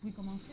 pouvez commencer.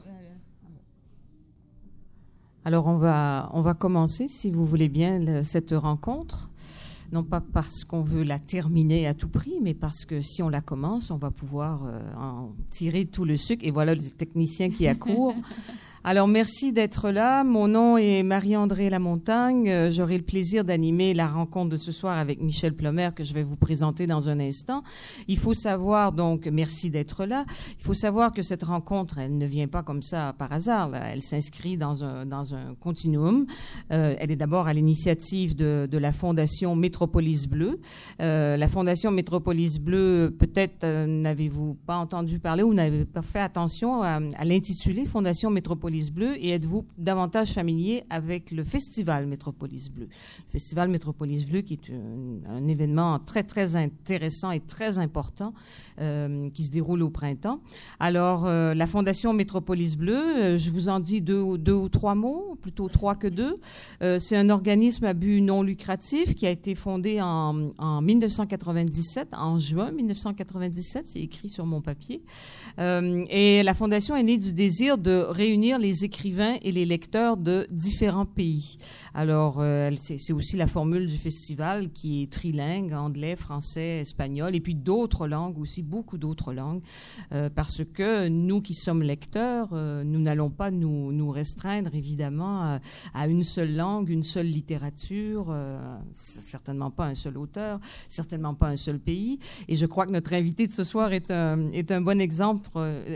Alors, on va commencer, si vous voulez bien, cette rencontre. Non pas parce qu'on veut la terminer à tout prix, mais parce que si on la commence, on va pouvoir en tirer tout le sucre. Et voilà le technicien qui accourt. Alors, merci d'être là. Mon nom est Marie-Andrée Lamontagne. J'aurai le plaisir d'animer la rencontre de ce soir avec Michel Plomer, que je vais vous présenter dans un instant. Il faut savoir, donc, merci d'être là. Il faut savoir que cette rencontre, elle ne vient pas comme ça par hasard, là. Elle s'inscrit dans un continuum. Elle est d'abord à l'initiative de la Fondation Métropolis Bleue. La Fondation Métropolis Bleue, peut-être n'avez-vous pas entendu parler ou n'avez pas fait attention à l'intitulé Fondation Métropolis Bleu, et êtes-vous davantage familier avec le Festival Métropolis Bleu? Le Festival Métropolis Bleu, qui est un événement très, très intéressant et très important qui se déroule au printemps. Alors, la Fondation Métropolis Bleu, je vous en dis deux ou trois mots, plutôt trois que deux. C'est un organisme à but non lucratif qui a été fondé en 1997, en juin 1997, c'est écrit sur mon papier. Et la Fondation est née du désir de réunir les écrivains et les lecteurs de différents pays. Alors, c'est aussi la formule du festival qui est trilingue, anglais, français, espagnol, et puis d'autres langues aussi, beaucoup d'autres langues, parce que nous qui sommes lecteurs, nous n'allons pas nous restreindre, évidemment, à une seule langue, une seule littérature, certainement pas un seul auteur, certainement pas un seul pays. Et je crois que notre invité de ce soir est un bon exemple,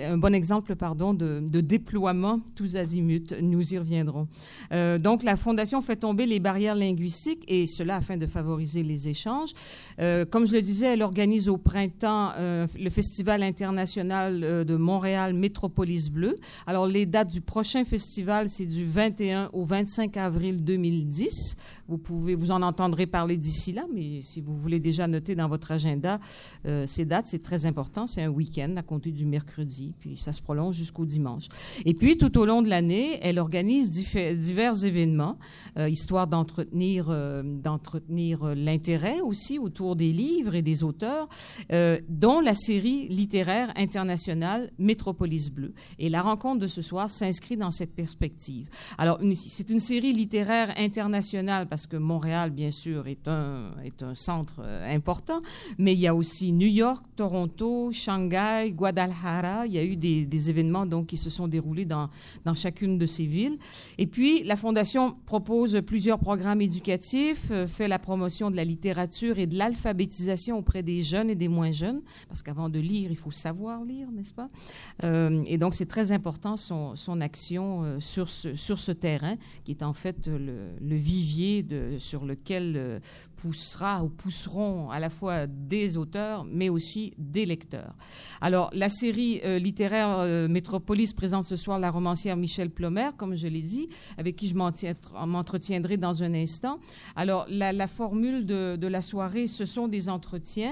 de déploiement tous azimuts. Nous y reviendrons. Donc, la Fondation fait tomber les barrières linguistiques, et cela afin de favoriser les échanges. Comme je le disais, elle organise au printemps le Festival international de Montréal Métropolis Bleu. Alors, les dates du prochain festival, c'est du 21 au 25 avril 2010. Vous en entendrez parler d'ici là, mais si vous voulez déjà noter dans votre agenda ces dates, c'est très important. C'est un week-end à compter du mercredi, puis ça se prolonge jusqu'au dimanche. Et puis, tout au long de l'année, elle organise divers événements, histoire d'entretenir l'intérêt aussi autour des livres et des auteurs, dont la série littéraire internationale Métropolis Bleu. Et la rencontre de ce soir s'inscrit dans cette perspective. Alors, c'est une série littéraire internationale parce que Montréal, bien sûr, est un centre important, mais il y a aussi New York, Toronto, Shanghai, Guadalajara. Il y a eu des événements donc qui se sont déroulés dans chacune de ces villes. Et puis, la Fondation propose plusieurs programmes éducatifs, fait la promotion de la littérature et de l'alphabétisation auprès des jeunes et des moins jeunes, parce qu'avant de lire, il faut savoir lire, n'est-ce pas? Et donc, c'est très important son action sur ce terrain, qui est en fait le vivier sur lequel pousseront à la fois des auteurs, mais aussi des lecteurs. Alors, la série littéraire Métropolis présente ce soir la romancière Michel Plomer, comme je l'ai dit, avec qui je m'entretiendrai dans un instant. Alors, la formule de la soirée, ce sont des entretiens,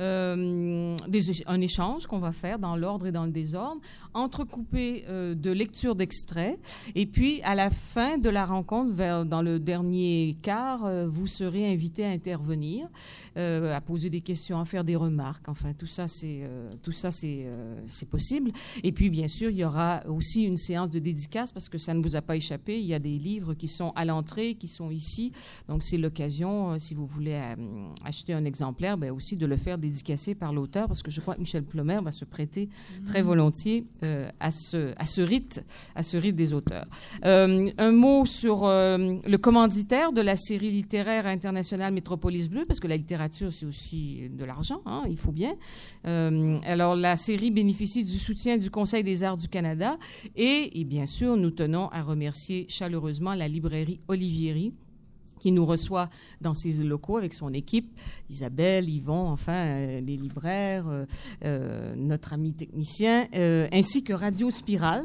un échange qu'on va faire dans l'ordre et dans le désordre, entrecoupé de lecture d'extraits. Et puis, à la fin de la rencontre, dans le dernier quart, vous serez invité à intervenir, à poser des questions, à faire des remarques. Enfin, tout ça, c'est possible. Et puis, bien sûr, il y aura aussi une séance de dédicace parce que ça ne vous a pas échappé. Il y a des livres qui sont à l'entrée, qui sont ici. Donc, c'est l'occasion, si vous voulez acheter un exemplaire, aussi de le faire dédicacer par l'auteur parce que je crois que Michel Plomer va se prêter très volontiers à ce rite des auteurs. Un mot sur le commanditaire de la série littéraire internationale Métropolis Bleu, parce que la littérature, c'est aussi de l'argent, hein, il faut bien. Alors, la série bénéficie du soutien du Conseil des arts du Canada et bien sûr, nous tenons à remercier chaleureusement la librairie Olivieri qui nous reçoit dans ses locaux avec son équipe, Isabelle, Yvon, enfin, les libraires, notre ami technicien, ainsi que Radio Spirale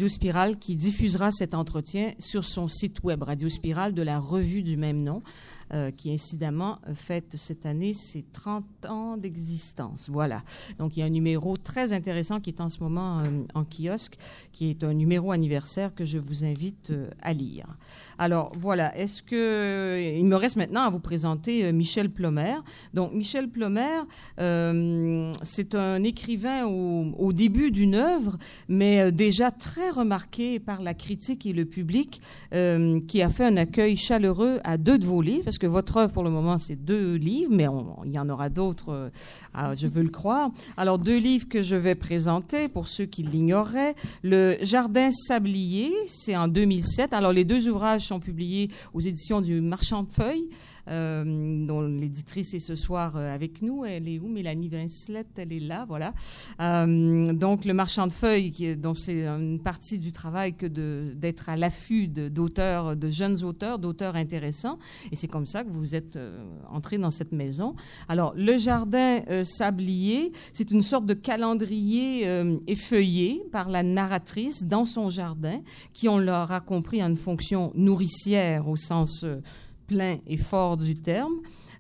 qui diffusera cet entretien sur son site web, Radio Spirale, de la revue du même nom. qui incidemment fête cette année ses 30 ans d'existence. Voilà. Donc, il y a un numéro très intéressant qui est en ce moment en kiosque, qui est un numéro anniversaire que je vous invite à lire. Alors, voilà. Il me reste maintenant à vous présenter Michel Plomer. Donc, Michel Plomer, c'est un écrivain au début d'une œuvre, mais déjà très remarqué par la critique et le public, qui a fait un accueil chaleureux à 2 de vos livres, parce que votre œuvre, pour le moment, c'est 2 livres, mais il y en aura d'autres, je veux le croire. Alors, 2 livres que je vais présenter, pour ceux qui l'ignoreraient. Le Jardin sablier, c'est en 2007. Alors, les 2 ouvrages sont publiés aux éditions du Marchand de Feuilles, dont l'éditrice est ce soir avec nous. Elle est où? Mélanie Vincelette, elle est là, voilà. Donc, le Marchand de Feuilles, dont c'est une partie du travail que d'être à l'affût d'auteurs, de jeunes auteurs, d'auteurs intéressants. Et c'est comme ça que vous êtes entré dans cette maison. Alors, le Jardin sablier, c'est une sorte de calendrier effeuillé par la narratrice dans son jardin, qui, on l'aura compris, a une fonction nourricière au sens plein et fort du terme.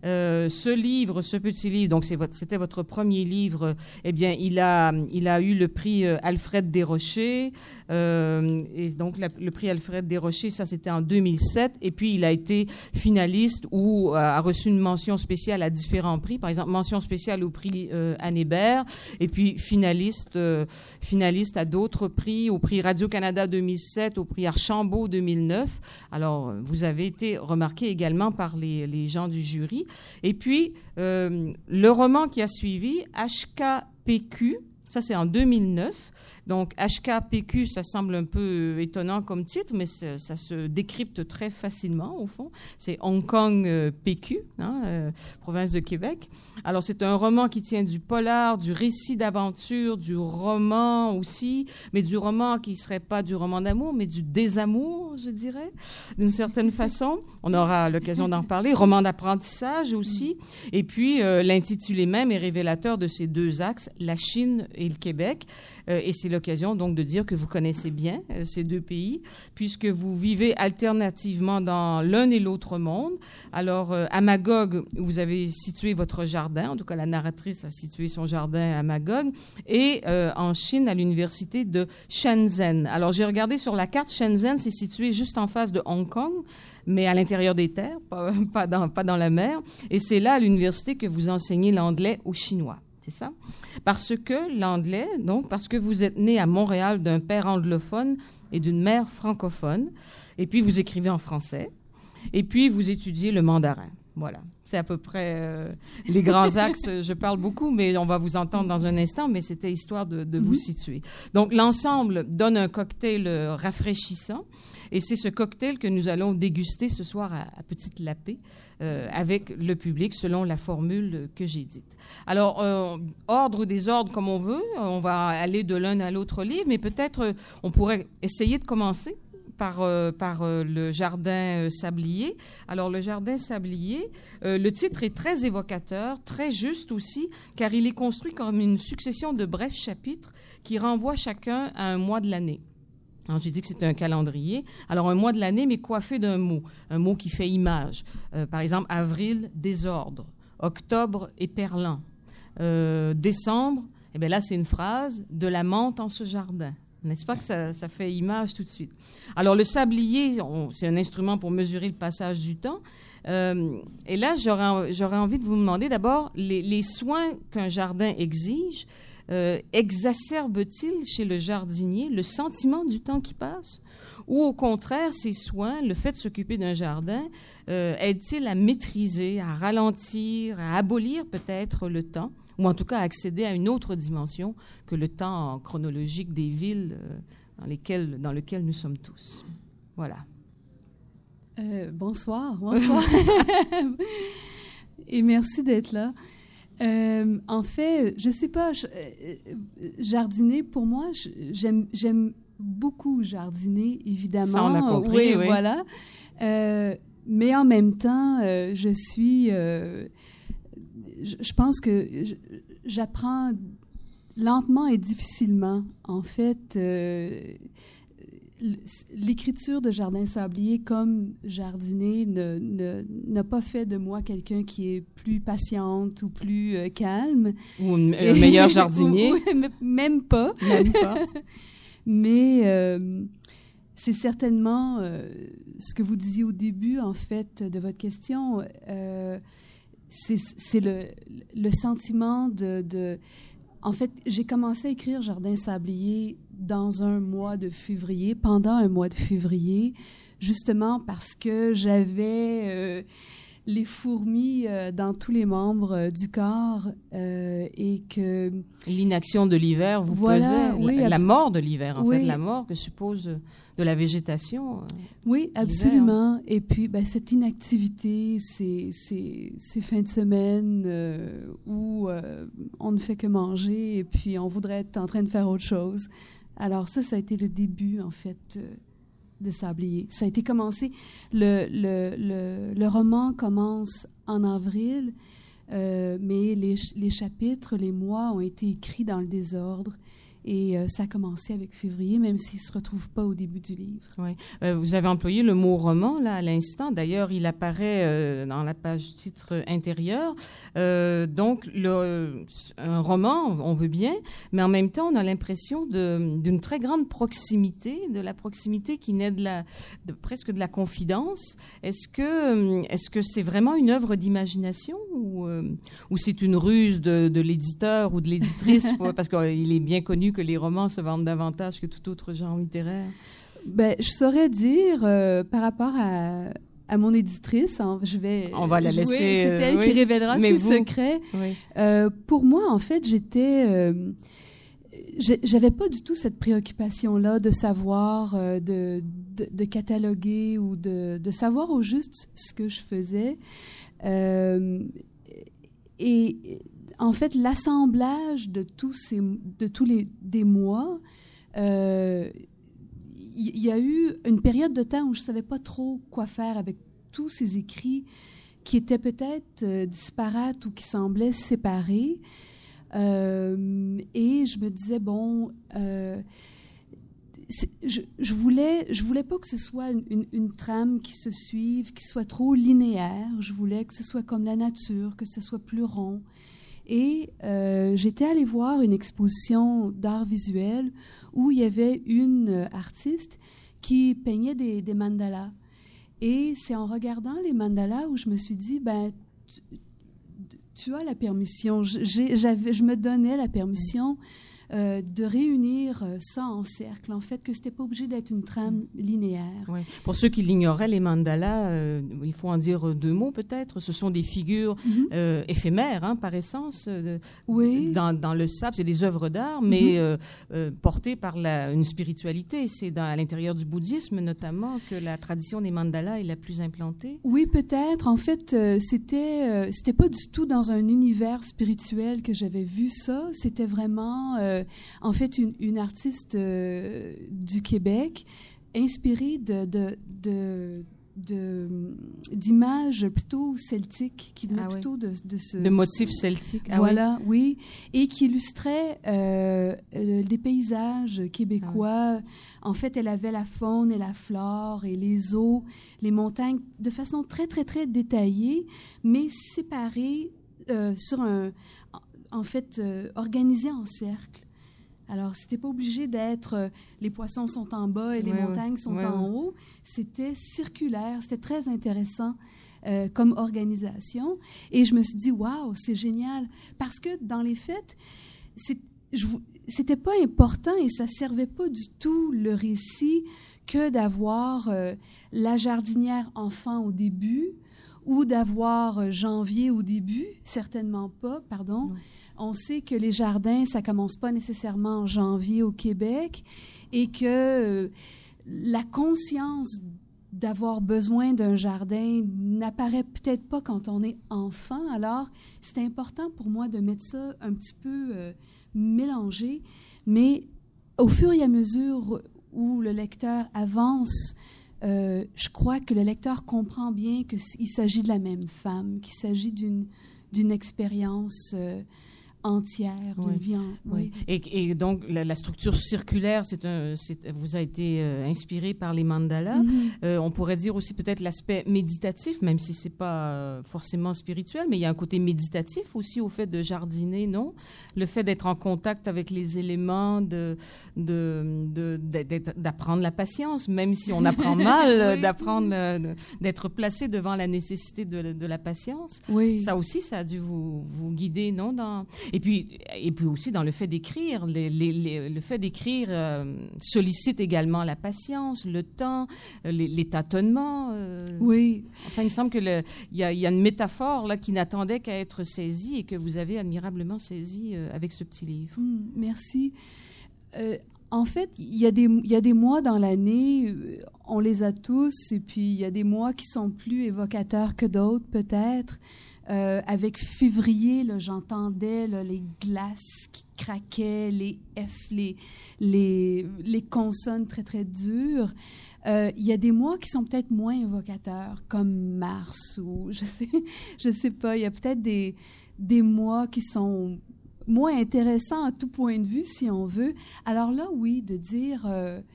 Ce petit livre, donc c'était votre premier livre, eh bien, il a eu le prix Alfred Desrochers, et donc le prix Alfred Desrochers, ça c'était en 2007, et puis il a été finaliste ou a reçu une mention spéciale à différents prix, par exemple mention spéciale au prix Anne Hébert, et puis finaliste à d'autres prix, au prix Radio-Canada 2007, au prix Archambault 2009. Alors, vous avez été remarqué également par les gens du jury. Et puis, le roman qui a suivi, HKPQ, ça c'est en 2009. Donc, HKPQ, ça semble un peu étonnant comme titre, mais ça se décrypte très facilement, au fond. C'est Hong Kong PQ, province de Québec. Alors, c'est un roman qui tient du polar, du récit d'aventure, du roman aussi, mais du roman qui ne serait pas du roman d'amour, mais du désamour, je dirais, d'une certaine façon. On aura l'occasion d'en parler. Roman d'apprentissage aussi. Et puis, l'intitulé même est révélateur de ces 2 axes, la Chine et le Québec. Et c'est l'occasion donc de dire que vous connaissez bien ces 2 pays, puisque vous vivez alternativement dans l'un et l'autre monde. Alors, à Magog, vous avez situé votre jardin, en tout cas la narratrice a situé son jardin à Magog, et en Chine, à l'université de Shenzhen. Alors, j'ai regardé sur la carte, Shenzhen, c'est situé juste en face de Hong Kong, mais à l'intérieur des terres, pas dans la mer. Et c'est là, à l'université, que vous enseignez l'anglais aux Chinois. C'est ça? Parce que l'anglais, donc, parce que vous êtes né à Montréal d'un père anglophone et d'une mère francophone, et puis vous écrivez en français, et puis vous étudiez le mandarin. Voilà. C'est à peu près les grands axes. Je parle beaucoup, mais on va vous entendre dans un instant, mais c'était histoire de vous situer. Donc, l'ensemble donne un cocktail rafraîchissant, et c'est ce cocktail que nous allons déguster ce soir à Petite Lapée avec le public, selon la formule que j'ai dite. Alors, ordre des ordres comme on veut, on va aller de l'un à l'autre livre, mais peut-être on pourrait essayer de commencer par le Jardin sablier. Alors, le Jardin sablier, le titre est très évocateur, très juste aussi, car il est construit comme une succession de brefs chapitres qui renvoient chacun à un mois de l'année. Alors, j'ai dit que c'était un calendrier. Alors, un mois de l'année, mais coiffé d'un mot, un mot qui fait image. Par exemple, avril, désordre. Octobre, éperlant. Décembre, eh bien là, c'est une phrase, de la menthe en ce jardin. N'est-ce pas que ça fait image tout de suite? Alors, le sablier, c'est un instrument pour mesurer le passage du temps. Et là, j'aurais envie de vous demander d'abord, les soins qu'un jardin exige, exacerbe-t-il chez le jardinier le sentiment du temps qui passe? Ou au contraire, ces soins, le fait de s'occuper d'un jardin, aide-t-il à maîtriser, à ralentir, à abolir peut-être le temps, ou en tout cas à accéder à une autre dimension que le temps chronologique des villes dans lequel nous sommes tous? Voilà. Bonsoir. Et merci d'être là. En fait, je sais pas, jardiner, pour moi, j'aime beaucoup jardiner, évidemment. Ça, on a compris, oui. Voilà. Mais en même temps, je pense que j'apprends lentement et difficilement. En fait, l'écriture de Jardin sablier comme jardiner n'a pas fait de moi quelqu'un qui est plus patiente ou plus calme. Ou un meilleur jardinier. Même pas. Même pas. Mais c'est certainement ce que vous disiez au début, en fait, de votre question. C'est le sentiment de... En fait, j'ai commencé à écrire Jardin sablier dans un mois de février, pendant un mois de février, justement parce que j'avais les fourmis dans tous les membres du corps et que... L'inaction de l'hiver vous pesait, oui, la mort de l'hiver, en fait, la mort que suppose de la végétation. Oui, absolument. Et puis, cette inactivité, ces fins de semaine où on ne fait que manger et puis on voudrait être en train de faire autre chose. Alors ça a été le début, en fait, de Sablier. Ça a été commencé... Le roman commence en avril, mais les chapitres, les mois ont été écrits dans le désordre. Et ça a commencé avec février, même s'il ne se retrouve pas au début du livre. Oui. Vous avez employé le mot roman, là, à l'instant. D'ailleurs, il apparaît dans la page titre intérieure. Donc, un roman, on veut bien, mais en même temps, on a l'impression d'une très grande proximité, de la proximité qui naît presque de la confidence. Est-ce que c'est vraiment une œuvre d'imagination ou c'est une ruse de l'éditeur ou de l'éditrice, parce qu'il est bien connu que les romans se vendent davantage que tout autre genre littéraire? Je saurais dire, par rapport à mon éditrice, on va la laisser. C'est elle qui révélera ses secrets. Oui. Pour moi, en fait, j'avais pas du tout cette préoccupation-là de savoir, de cataloguer ou de savoir au juste ce que je faisais. Et en fait, l'assemblage de des mois, il y a eu une période de temps où je ne savais pas trop quoi faire avec tous ces écrits qui étaient peut-être disparates ou qui semblaient séparés. Et je me disais, je voulais pas que ce soit une trame qui se suive, qui soit trop linéaire. Je voulais que ce soit comme la nature, que ce soit plus rond. Et j'étais allée voir une exposition d'art visuel où il y avait une artiste qui peignait des mandalas. Et c'est en regardant les mandalas où je me suis dit, tu as la permission. Je me donnais la permission de réunir ça en cercle, en fait, que c'était pas obligé d'être une trame linéaire. Ouais. Pour ceux qui l'ignoraient, les mandalas, il faut en dire deux mots peut-être. Ce sont des figures éphémères, par essence, dans le sable. C'est des œuvres d'art, mais portées par une spiritualité. C'est à l'intérieur du bouddhisme, notamment, que la tradition des mandalas est la plus implantée. Oui, peut-être. En fait, c'était pas du tout dans un univers spirituel que j'avais vu ça. C'était vraiment... en fait, une artiste du Québec, inspirée d'images plutôt celtiques, qui venaient plutôt de motifs celtiques. Voilà, oui. Et qui illustrait des paysages québécois. En fait, elle avait la faune et la flore et les eaux, les montagnes, de façon très, très, très détaillée, mais séparées organisées en cercle. Alors, c'était pas obligé d'être les poissons sont en bas et les montagnes sont en haut. C'était circulaire, c'était très intéressant comme organisation. Et je me suis dit, waouh, c'est génial. Parce que dans les faits, c'était pas important et ça servait pas du tout le récit que d'avoir la jardinière enfant au début ou d'avoir janvier au début, certainement pas, pardon. Non. On sait que les jardins, ça commence pas nécessairement en janvier au Québec et que la conscience d'avoir besoin d'un jardin n'apparaît peut-être pas quand on est enfant. Alors, c'est important pour moi de mettre ça un petit peu mélangé, mais au fur et à mesure où le lecteur avance, je crois que le lecteur comprend bien qu'il s'agit de la même femme, qu'il s'agit d'une expérience entière, d'une vie oui. Et donc, la structure circulaire, vous a été inspiré par les mandalas. On pourrait dire aussi peut-être l'aspect méditatif, même si c'est pas forcément spirituel, mais il y a un côté méditatif aussi au fait de jardiner, non? Le fait d'être en contact avec les éléments, d'apprendre la patience, même si on apprend mal, d'apprendre, d'être placé devant la nécessité de la patience. Oui. Ça aussi, ça a dû vous guider, non? Et puis aussi dans le fait d'écrire. Le fait d'écrire sollicite également la patience, le temps, les tâtonnements. Oui. Enfin, il me semble qu'il y a une métaphore là, qui n'attendait qu'à être saisie et que vous avez admirablement saisie avec ce petit livre. Merci. En fait, il y a des mois dans l'année, on les a tous, et puis il y a des mois qui sont plus évocateurs que d'autres, peut-être. Avec février, là, j'entendais là, les glaces qui craquaient, les F, les consonnes très, très dures. Il y a des mois qui sont peut-être moins évocateurs, comme mars, ou je sais pas. Il y a peut-être des mois qui sont moins intéressants à tout point de vue, si on veut. Alors là, oui, de dire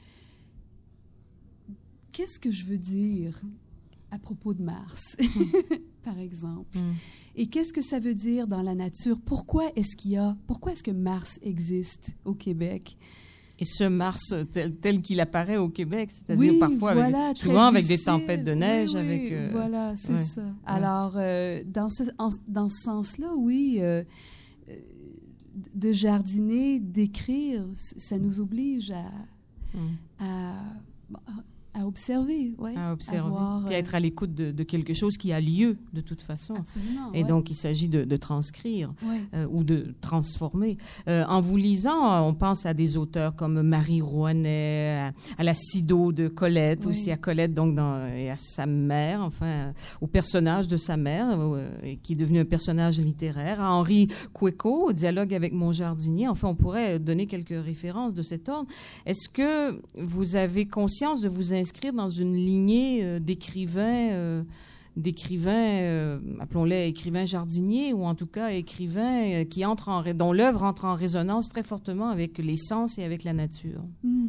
qu'est-ce que je veux dire à propos de Mars, par exemple. Et qu'est-ce que ça veut dire dans la nature? Pourquoi est-ce que Mars existe au Québec? Et ce Mars tel qu'il apparaît au Québec, c'est-à-dire parfois, souvent avec des tempêtes de neige. Voilà, c'est ça. Ouais. Alors, dans ce sens-là, oui, de jardiner, d'écrire, ça nous oblige à observer, à observer, puis à être à l'écoute de quelque chose qui a lieu de toute façon. Absolument. Et donc, il s'agit de transcrire ou de transformer. En vous lisant, on pense à des auteurs comme Marie Rouanet, à la Sido de Colette, aussi à Colette donc et à sa mère, enfin au personnage de sa mère, qui est devenu un personnage littéraire, à Henri Cueco, au dialogue avec mon jardinier. Enfin, on pourrait donner quelques références de cet ordre. Est-ce que vous avez conscience de vous inscrire dans une lignée d'écrivains, appelons-les écrivains jardiniers, ou en tout cas écrivains dont l'œuvre entre en résonance très fortement avec les sens et avec la nature?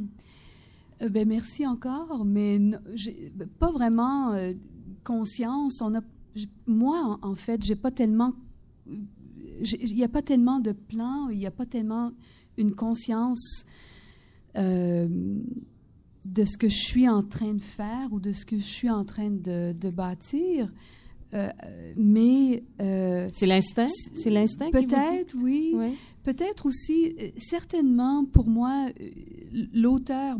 Merci encore, mais j'ai pas vraiment conscience. Moi, en fait, j'ai pas tellement... Il n'y a pas tellement de plans, il n'y a pas tellement une conscience... de ce que je suis en train de faire ou de ce que je suis en train de bâtir. Mais... c'est l'instinct? C'est l'instinct qui vous dit? Peut-être, oui. Peut-être aussi, certainement, pour moi, l'auteur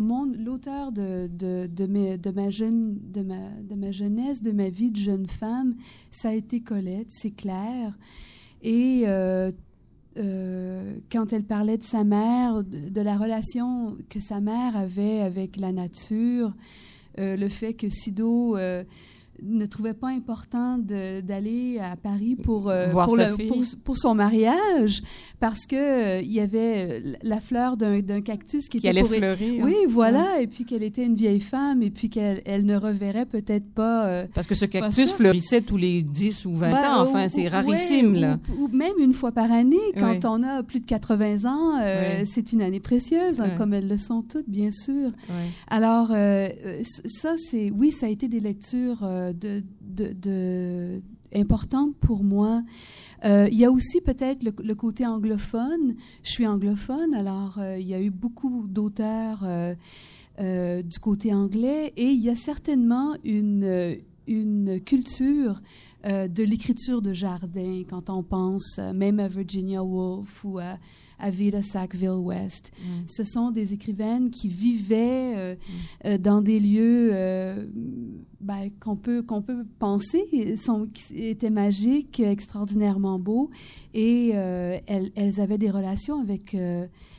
de ma jeunesse, de ma vie de jeune femme, ça a été Colette, c'est clair. Et... quand elle parlait de sa mère, de la relation que sa mère avait avec la nature, le fait que Sido ne trouvait pas important d'aller à Paris pour son mariage, parce que il y avait la fleur d'un cactus qui allait fleurir. Oui, voilà, et puis qu'elle était une vieille femme, et puis qu'elle ne reverrait peut-être pas... parce que ce cactus fleurissait tous les 10 ou 20 ans, enfin, c'est rarissime, là. Ou même une fois par année, quand on a plus de 80 ans, c'est une année précieuse, comme elles le sont toutes, bien sûr. Alors, ça, ça a été des lectures importante pour moi. Il y a aussi peut-être le côté anglophone. Je suis anglophone, alors il y a eu beaucoup d'auteurs du côté anglais, et il y a certainement une culture de l'écriture de jardin quand on pense même à Virginia Woolf ou à Vida Sackville-West. Ce sont des écrivaines qui vivaient dans des lieux qu'on peut penser étaient magiques, extraordinairement beaux, et elles avaient des relations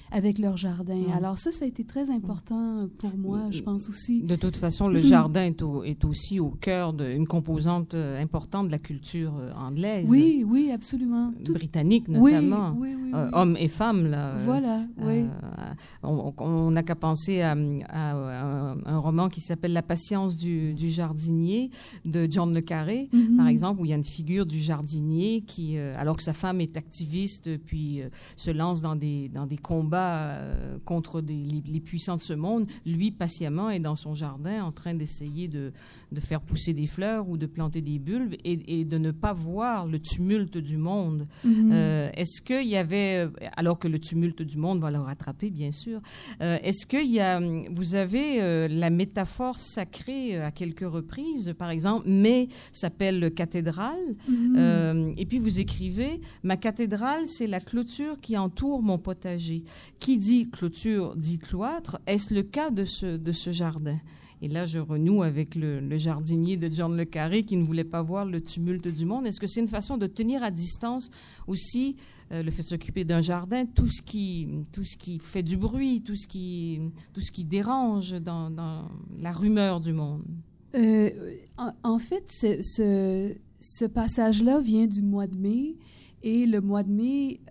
avec leur jardin. Alors ça a été très important pour moi, je pense aussi. De toute façon, le jardin est aussi au cœur d'une composante importante de la culture anglaise. Oui, oui, absolument. Britannique notamment. Oui. Hommes et femmes, là. Voilà, oui. On n'a qu'à penser à un roman qui s'appelle La patience du jardinier de John le Carré, par exemple, où il y a une figure du jardinier qui, alors que sa femme est activiste, puis se lance dans des combats contre les puissants de ce monde, lui, patiemment, est dans son jardin en train d'essayer de faire pousser des fleurs ou de planter des bulbes et de ne pas voir le tumulte du monde. Est-ce qu'il y avait, alors que le tumulte du monde va le rattraper, bien sûr, est-ce que vous avez la métaphore sacrée à quelques reprises, par exemple, mais s'appelle cathédrale, et puis vous écrivez « Ma cathédrale, c'est la clôture qui entoure mon potager. Qui dit clôture dit cloître. Est-ce le cas de ce jardin ?» Et là, je renoue avec le jardinier de John le Carré qui ne voulait pas voir le tumulte du monde. Est-ce que c'est une façon de tenir à distance aussi le fait de s'occuper d'un jardin, tout ce qui fait du bruit, tout ce qui dérange dans la rumeur du monde? En fait, ce passage-là vient du mois de mai. Et le mois de mai,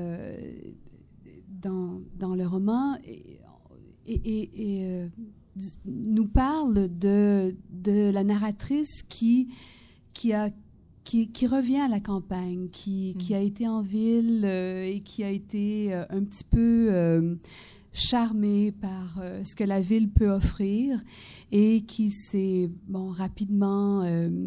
dans le roman, nous parle de la narratrice qui revient à la campagne, qui a été en ville et qui a été un petit peu charmée par ce que la ville peut offrir et qui s'est rapidement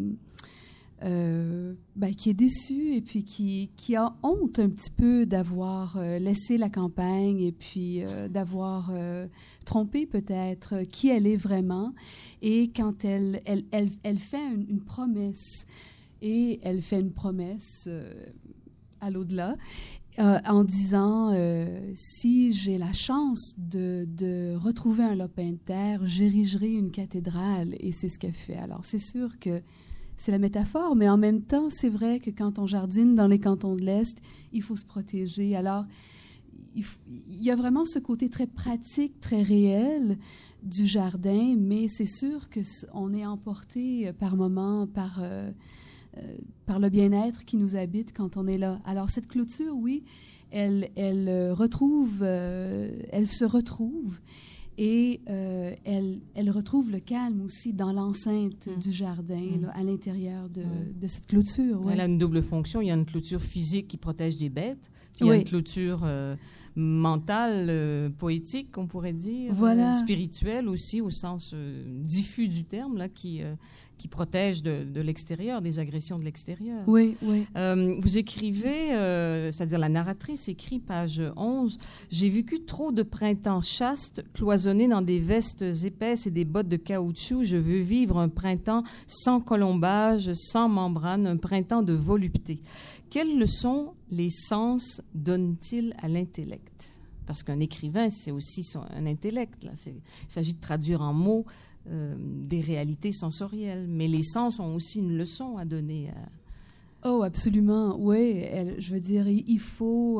qui est déçue et puis qui a honte un petit peu d'avoir laissé la campagne et puis d'avoir trompé peut-être qui elle est vraiment. Et quand elle fait une promesse, et elle fait une promesse à l'au-delà, en disant si j'ai la chance de retrouver un lopin de terre, j'érigerai une cathédrale. Et c'est ce qu'elle fait. Alors c'est sûr que c'est la métaphore, mais en même temps, c'est vrai que quand on jardine dans les cantons de l'Est, il faut se protéger. Alors, il y a vraiment ce côté très pratique, très réel du jardin, mais c'est sûr qu'on est emporté par moments par le bien-être qui nous habite quand on est là. Alors, cette clôture, oui, elle se retrouve. Et elle retrouve le calme aussi dans l'enceinte du jardin, là, à l'intérieur de cette clôture. Ouais. Elle a une double fonction. Il y a une clôture physique qui protège des bêtes, puis il y a une clôture mentale, poétique, on pourrait dire, spirituelle aussi, au sens diffus du terme, là, qui protège de l'extérieur, des agressions de l'extérieur. Oui. Vous écrivez, c'est-à-dire la narratrice écrit, page 11, « J'ai vécu trop de printemps chastes, cloisonnés dans des vestes épaisses et des bottes de caoutchouc. Je veux vivre un printemps sans colombage, sans membrane, un printemps de volupté. » Quelles leçons les sens donnent-ils à l'intellect? Parce qu'un écrivain, c'est aussi un intellect. Là. Il s'agit de traduire en mots des réalités sensorielles. Mais les sens ont aussi une leçon à donner. Oh, absolument. Oui, je veux dire, il faut...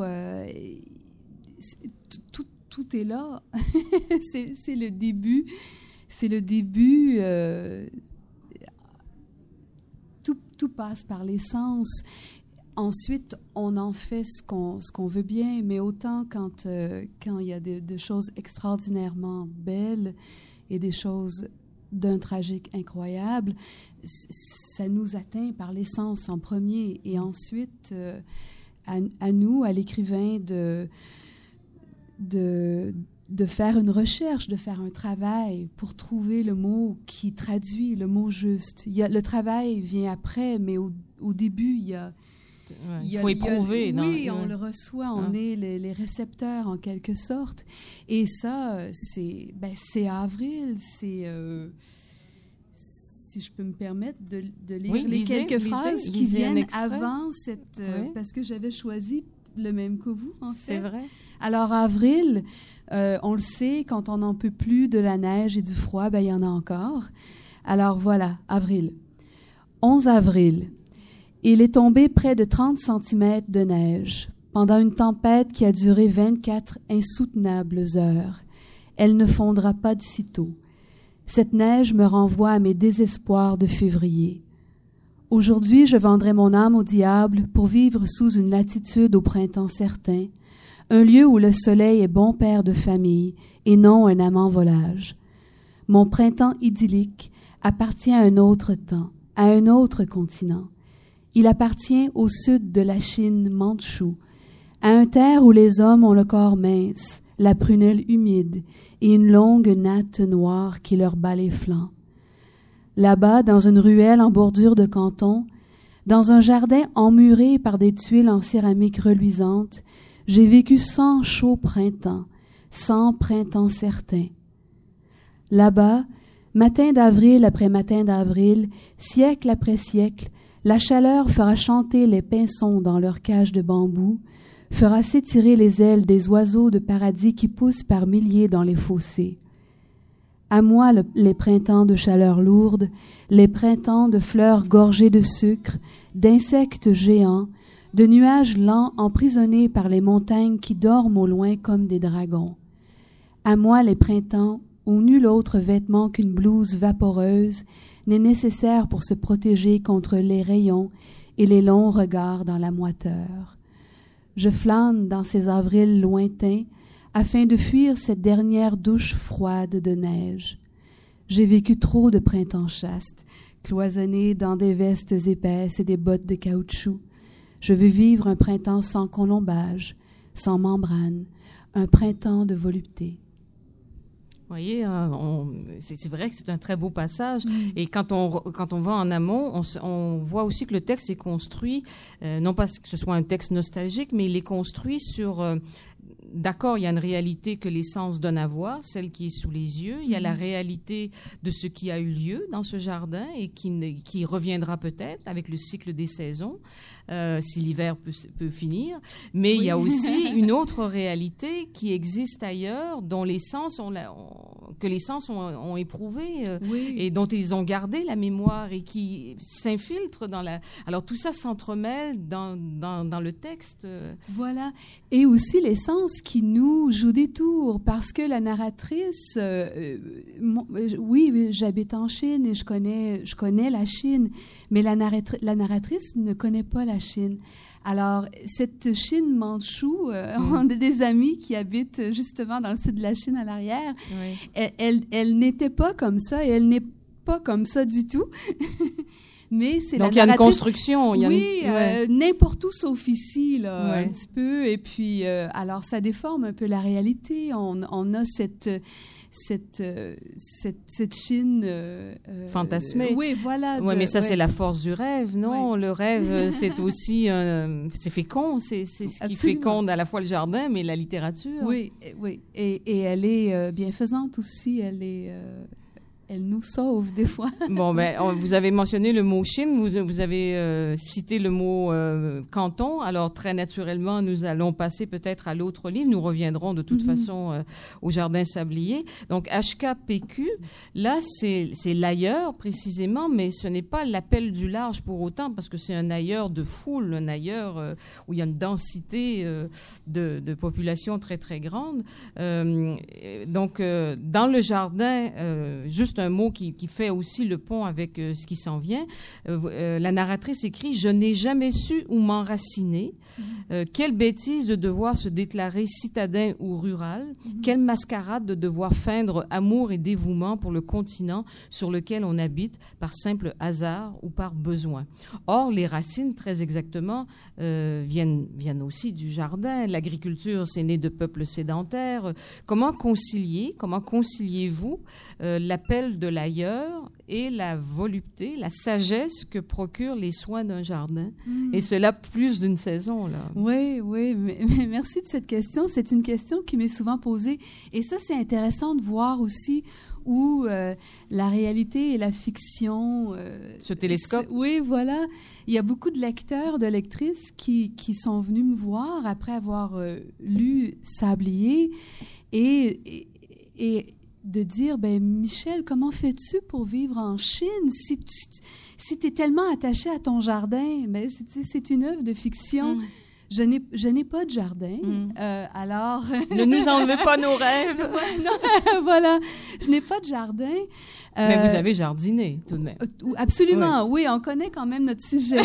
tout est là. c'est le début. C'est le début. Tout passe par les sens. Ensuite, on en fait ce qu'on veut bien, mais autant quand il y a des choses extraordinairement belles et des choses d'un tragique incroyable, ça nous atteint par l'essence en premier. Et ensuite, à nous, à l'écrivain, de faire une recherche, de faire un travail pour trouver le mot qui traduit le mot juste. Le travail vient après, mais au début, il y a... Il faut éprouver. On le reçoit, on est les récepteurs en quelque sorte. Et ça, c'est avril, si je peux me permettre de lire quelques phrases qui viennent avant cette... parce que j'avais choisi le même que vous, en fait. C'est vrai. Alors, avril, on le sait, quand on n'en peut plus de la neige et du froid, il y en a encore. Alors voilà, avril. 11 avril. Il est tombé près de 30 cm de neige. pendant une tempête qui a duré 24 insoutenables heures. Elle ne fondra pas de sitôt. Cette neige me renvoie à mes désespoirs de février. Aujourd'hui, je vendrai mon âme au diable pour vivre sous une latitude au printemps certain, un lieu où le soleil est bon père de famille et non un amant volage. Mon printemps idyllique appartient à un autre temps, à un autre continent. Il appartient au sud de la Chine mandchoue, à un terre où les hommes ont le corps mince, la prunelle humide et une longue natte noire qui leur bat les flancs. Là-bas, dans une ruelle en bordure de canton, dans un jardin emmuré par des tuiles en céramique reluisante, j'ai vécu 100 chauds printemps, 100 printemps certains. Là-bas, matin d'avril après matin d'avril, siècle après siècle, la chaleur fera chanter les pinsons dans leur cage de bambou, fera s'étirer les ailes des oiseaux de paradis qui poussent par milliers dans les fossés. À moi les printemps de chaleur lourde, les printemps de fleurs gorgées de sucre, d'insectes géants, de nuages lents emprisonnés par les montagnes qui dorment au loin comme des dragons. À moi les printemps où nul autre vêtement qu'une blouse vaporeuse n'est nécessaire pour se protéger contre les rayons et les longs regards dans la moiteur. Je flâne dans ces avrils lointains afin de fuir cette dernière douche froide de neige. J'ai vécu trop de printemps chastes, cloisonnés dans des vestes épaisses et des bottes de caoutchouc. Je veux vivre un printemps sans colombage, sans membrane, un printemps de volupté. Vous voyez, c'est vrai que c'est un très beau passage. Et quand on va en amont, on voit aussi que le texte est construit, non pas que ce soit un texte nostalgique, mais il est construit sur... D'accord, il y a une réalité que les sens donnent à voir, celle qui est sous les yeux. Il y a la réalité de ce qui a eu lieu dans ce jardin et qui reviendra peut-être avec le cycle des saisons, si l'hiver peut finir. Mais oui. Il y a aussi une autre réalité qui existe ailleurs, dont les sens que les sens ont éprouvé et dont ils ont gardé la mémoire et qui s'infiltrent dans la... Alors tout ça s'entremêle dans le texte. Voilà. Et aussi les sens qui nous jouent des tours, parce que la narratrice, oui, j'habite en Chine et je connais la Chine, mais la narratrice ne connaît pas la Chine. Alors, cette Chine mandchoue, on a des amis qui habitent justement dans le sud de la Chine à l'arrière. Oui. Elle n'était pas comme ça et elle n'est pas comme ça du tout. Mais c'est donc, il y a une construction. Oui, n'importe où sauf ici, là, un petit peu. Et puis, alors, ça déforme un peu la réalité. On a cette Chine... fantasmée. Oui, voilà. Oui, mais ça, c'est la force du rêve, non? Oui. Le rêve, c'est aussi... c'est fécond. C'est ce qui féconde à la fois le jardin, mais la littérature. Oui, oui. Et elle est bienfaisante aussi. Elle nous sauve des fois. Bon, vous avez mentionné le mot Chine, vous avez cité le mot canton. Alors, très naturellement, nous allons passer peut-être à l'autre livre. Nous reviendrons de toute façon au Jardin Sablier. Donc, HKPQ, là, c'est l'ailleurs précisément, mais ce n'est pas l'appel du large pour autant, parce que c'est un ailleurs de foule, un ailleurs où il y a une densité de population très, très grande. Donc, dans le jardin, juste un mot qui fait aussi le pont avec ce qui s'en vient. La narratrice écrit « Je n'ai jamais su où m'enraciner. Quelle bêtise de devoir se déclarer citadin ou rural. Quelle mascarade de devoir feindre amour et dévouement pour le continent sur lequel on habite par simple hasard ou par besoin. » Or, les racines, très exactement, viennent aussi du jardin. L'agriculture, c'est né de peuples sédentaires. Comment conciliez-vous l'appel de l'ailleurs et la volupté, la sagesse que procurent les soins d'un jardin? Et cela plus d'une saison, là. Oui, mais merci de cette question. C'est une question qui m'est souvent posée. Et ça, c'est intéressant de voir aussi où la réalité et la fiction... Ce télescope. Oui, voilà. Il y a beaucoup de lecteurs, de lectrices qui sont venus me voir après avoir lu Sablier et de dire, Michel, comment fais-tu pour vivre en Chine si tu es tellement attaché à ton jardin? C'est une œuvre de fiction. Je n'ai pas de jardin, alors... Ne nous enlevez pas nos rêves. Non, voilà, je n'ai pas de jardin. Mais vous avez jardiné, tout de même. Absolument, oui, on connaît quand même notre sujet.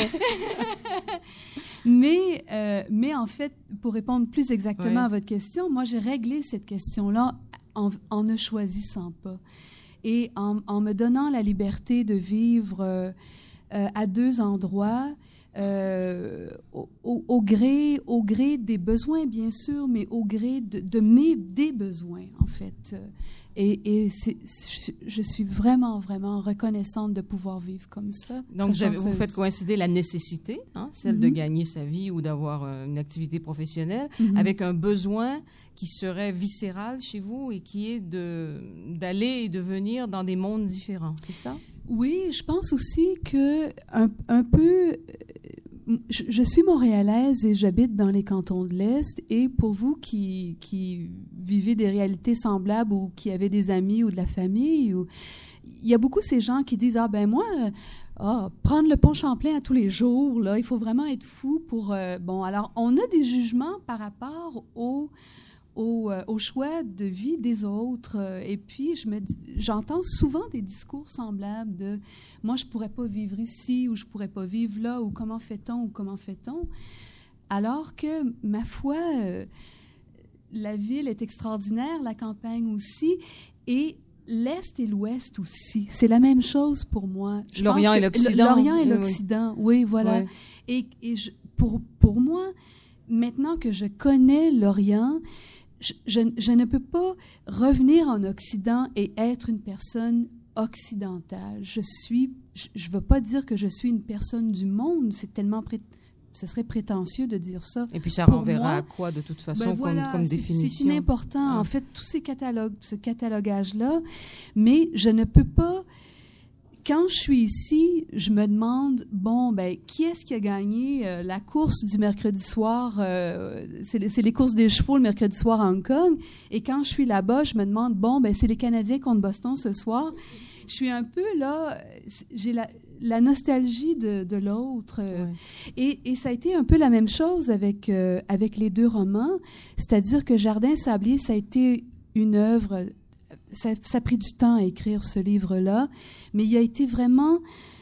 Mais en fait, pour répondre plus exactement à votre question, moi, j'ai réglé cette question-là en ne choisissant pas. Et en me donnant la liberté de vivre à deux endroits, au gré des besoins, bien sûr, mais au gré des besoins, en fait. Et je suis vraiment, vraiment reconnaissante de pouvoir vivre comme ça. Donc, vous faites coïncider la nécessité, celle de gagner sa vie ou d'avoir une activité professionnelle, avec un besoin qui serait viscéral chez vous et qui est d'aller et de venir dans des mondes différents, c'est ça? Oui, je pense aussi que un peu... Je suis montréalaise et j'habite dans les cantons de l'Est. Et pour vous qui vivez des réalités semblables ou qui avez des amis ou de la famille, il y a beaucoup ces gens qui disent « Ah ben moi, prendre le pont Champlain à tous les jours, là, il faut vraiment être fou pour... » Bon, alors on a des jugements par rapport au choix de vie des autres. Et puis, j'entends souvent des discours semblables de « moi, je ne pourrais pas vivre ici » ou « je ne pourrais pas vivre là » ou « comment fait-on » ou « comment fait-on » alors que, ma foi, la ville est extraordinaire, la campagne aussi, et l'Est et l'Ouest aussi. C'est la même chose pour moi. L'Orient et l'Occident. L'Orient et l'Occident, oui, voilà. Ouais. Et pour moi, maintenant que je connais l'Orient, je ne peux pas revenir en Occident et être une personne occidentale. Je veux pas dire que je suis une personne du monde, c'est tellement ce serait prétentieux de dire ça. Et puis ça renverra à quoi de toute façon comme définition? C'est inimportant, en fait, tous ces catalogues, ce catalogage-là, mais je ne peux pas... Quand je suis ici, je me demande, qui est-ce qui a gagné la course du mercredi soir? C'est les courses des chevaux le mercredi soir à Hong Kong. Et quand je suis là-bas, je me demande, c'est les Canadiens contre Boston ce soir. Je suis un peu là, j'ai la nostalgie de l'autre. Et ça a été un peu la même chose avec les deux romans. C'est-à-dire que Jardin Sablier, ça a été une œuvre... Ça a pris du temps à écrire ce livre-là, mais il a été vraiment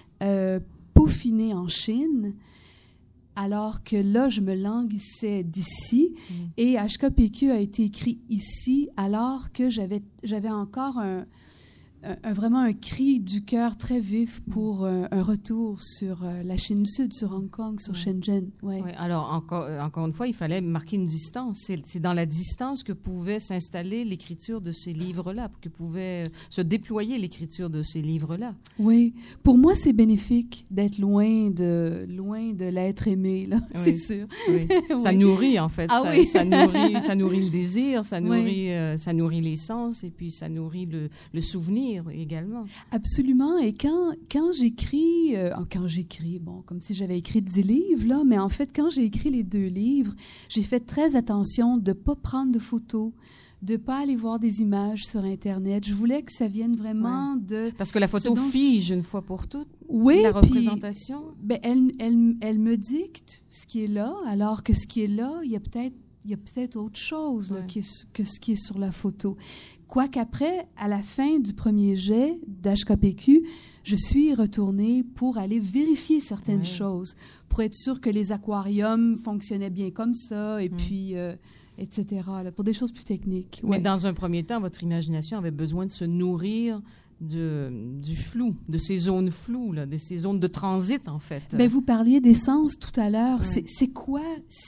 peaufiné en Chine, alors que là, je me languissais d'ici, et HKPQ a été écrit ici, alors que j'avais encore vraiment un cri du cœur très vif pour un retour sur la Chine du Sud, sur Hong Kong, sur Shenzhen. Ouais. Ouais, alors, encore une fois, il fallait marquer une distance. C'est dans la distance que pouvait s'installer l'écriture de ces livres-là, que pouvait se déployer l'écriture de ces livres-là. Oui. Pour moi, c'est bénéfique d'être loin de l'être aimé, là, c'est sûr. Oui. Ça nourrit, en fait. Ça nourrit le désir, ça nourrit les sens, et puis ça nourrit le souvenir également. Absolument. Et quand j'écris, comme si j'avais écrit 10 livres, là, mais en fait, quand j'ai écrit les 2 livres, j'ai fait très attention de ne pas prendre de photos, de ne pas aller voir des images sur Internet. Je voulais que ça vienne vraiment de... Parce que la photo fige une fois pour toutes la représentation. Elle me dicte ce qui est là, alors que ce qui est là, il y a peut-être autre chose là, que ce qui est sur la photo. Quoiqu'après, à la fin du premier jet d'HKPQ, je suis retournée pour aller vérifier certaines choses, pour être sûre que les aquariums fonctionnaient bien comme ça, et puis, etc., là, pour des choses plus techniques. Mais dans un premier temps, votre imagination avait besoin de se nourrir du flou, de ces zones floues, là, de ces zones de transit, en fait. Vous parliez d'essence tout à l'heure. C'est quoi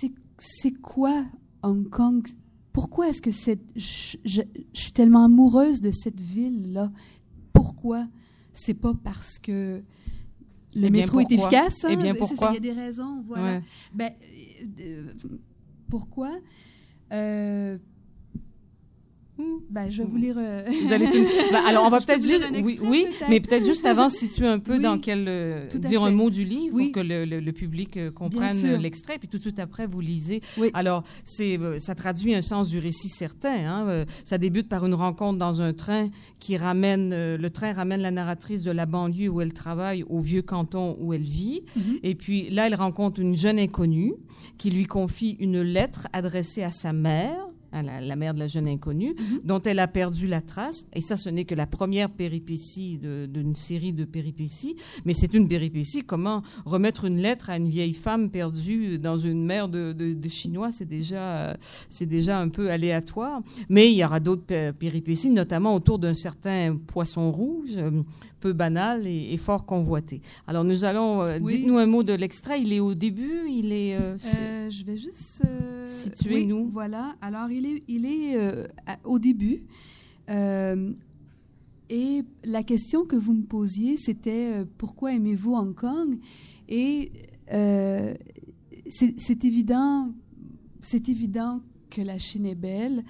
Hong Kong? Pourquoi est-ce que je suis tellement amoureuse de cette ville-là? Pourquoi? C'est pas parce que le métro est efficace. Eh bien, pourquoi? Il y a des raisons, voilà. Pourquoi? Ben, je vais vous lire... Vous allez alors, on va peut-être juste... Oui, mais peut-être juste avant, situer un peu dans quel... dire un mot du livre pour que le public comprenne l'extrait, puis tout de suite après, vous lisez. Oui. Alors, ça traduit un sens du récit certain. Hein? Ça débute par une rencontre dans un train qui ramène... le train ramène la narratrice de la banlieue où elle travaille au vieux canton où elle vit. Mm-hmm. Et puis là, elle rencontre une jeune inconnue qui lui confie une lettre adressée à sa mère, la mère de la jeune inconnue, dont elle a perdu la trace. Et ça, ce n'est que la première péripétie d'une série de péripéties. Mais c'est une péripétie. Comment remettre une lettre à une vieille femme perdue dans une mer de Chinois, c'est déjà un peu aléatoire. Mais il y aura d'autres péripéties, notamment autour d'un certain poisson rouge, peu banal et fort convoité. Alors, nous allons... dites-nous un mot de l'extrait. Il est au début, il est... je vais juste... Situez-nous. Oui, voilà. Alors, il est au début. Et la question que vous me posiez, c'était pourquoi aimez-vous Hong Kong? Et c'est évident que la Chine est belle.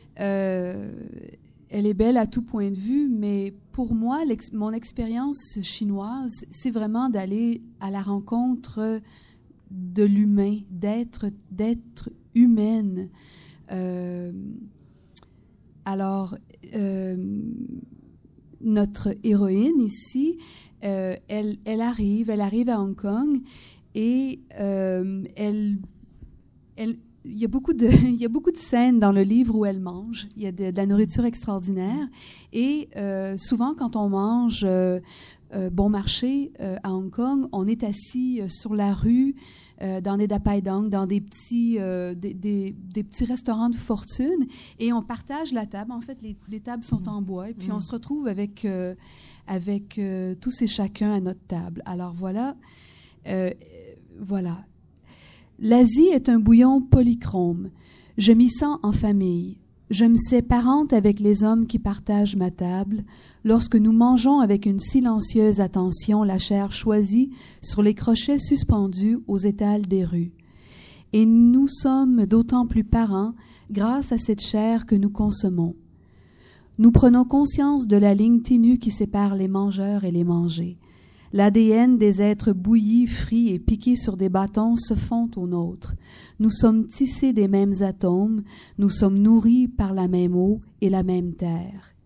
Elle est belle à tout point de vue, mais pour moi, mon expérience chinoise, c'est vraiment d'aller à la rencontre de l'humain, d'être humaine. Alors, notre héroïne ici, elle arrive à Hong Kong et il y a beaucoup de scènes dans le livre où elle mange. Il y a de la nourriture extraordinaire. Et souvent, quand on mange bon marché à Hong Kong, on est assis sur la rue, dans des Dapai Dang, dans des petits restaurants de fortune, et on partage la table. En fait, les tables sont en bois, et puis on se retrouve avec tous et chacun à notre table. Alors voilà. L'Asie est un bouillon polychrome. Je m'y sens en famille. Je me sais parente avec les hommes qui partagent ma table, lorsque nous mangeons avec une silencieuse attention la chair choisie sur les crochets suspendus aux étals des rues. Et nous sommes d'autant plus parents grâce à cette chair que nous consommons. Nous prenons conscience de la ligne ténue qui sépare les mangeurs et les mangés. L'ADN des êtres bouillis, frits et piqués sur des bâtons se fond au nôtre. Nous sommes tissés des mêmes atomes, nous sommes nourris par la même eau et la même terre.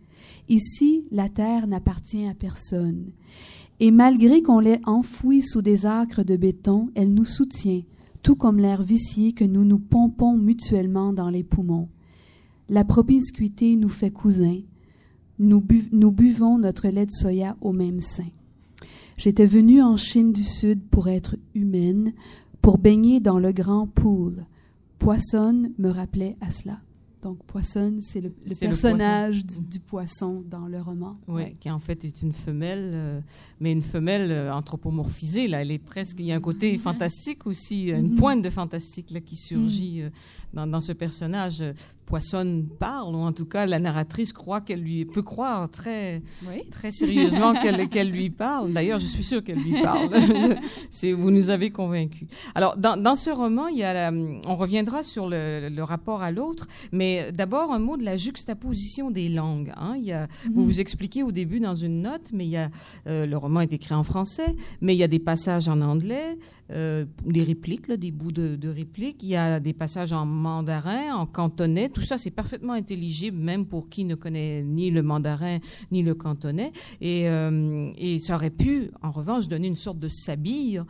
Ici, la terre n'appartient à personne. Et malgré qu'on l'ait enfouie sous des acres de béton, elle nous soutient, tout comme l'air vicié que nous nous pompons mutuellement dans les poumons. La promiscuité nous fait cousins. Nous buvons notre lait de soya au même sein. J'étais venue en Chine du Sud pour être humaine, pour baigner dans le grand pool. Poissonne me rappelait à cela. Donc, Poissonne, c'est le personnage du poisson dans le roman. Oui, qui en fait est une femelle, mais une femelle anthropomorphisée. Là, elle est presque. Il y a un côté fantastique aussi, une pointe de fantastique là, qui surgit dans ce personnage. Poissonne parle, ou en tout cas, la narratrice peut croire très sérieusement qu'elle lui parle. D'ailleurs, je suis sûre qu'elle lui parle. Vous nous avez convaincus. Alors, dans ce roman, on reviendra sur le rapport à l'autre, mais d'abord, un mot de la juxtaposition des langues. Hein. Vous expliquez au début dans une note, mais le roman est écrit en français, mais il y a des passages en anglais, des répliques, là, des bouts de répliques. Il y a des passages en mandarin, en cantonais. Tout ça, c'est parfaitement intelligible, même pour qui ne connaît ni le mandarin ni le cantonais. Et ça aurait pu, en revanche, donner une sorte de sabire.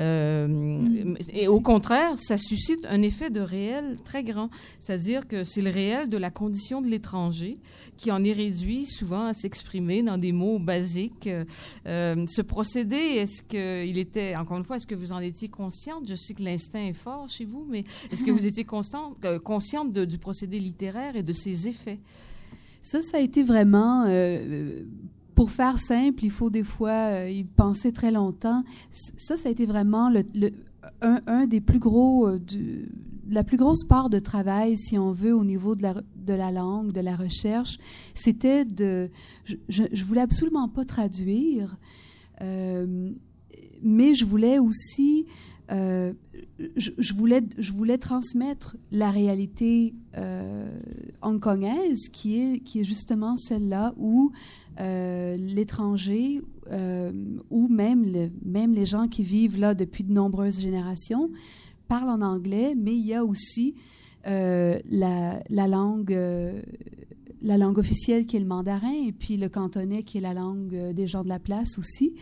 Et au contraire, ça suscite un effet de réel très grand. C'est-à-dire que c'est le réel de la condition de l'étranger qui en est réduit souvent à s'exprimer dans des mots basiques. Ce procédé, est-ce que vous en étiez consciente? Je sais que l'instinct est fort chez vous, mais est-ce que vous étiez consciente du procédé littéraire et de ses effets? Ça a été vraiment... pour faire simple, il faut des fois y penser très longtemps. Ça a été vraiment un des plus gros... la plus grosse part de travail, si on veut, au niveau de la langue, de la recherche, c'était je voulais absolument pas traduire, mais je voulais aussi je voulais transmettre la réalité hongkongaise qui est justement celle-là où l'étranger ou même les gens qui vivent là depuis de nombreuses générations parlent en anglais, mais il y a aussi la langue officielle qui est le mandarin et puis le cantonais qui est la langue des gens de la place aussi.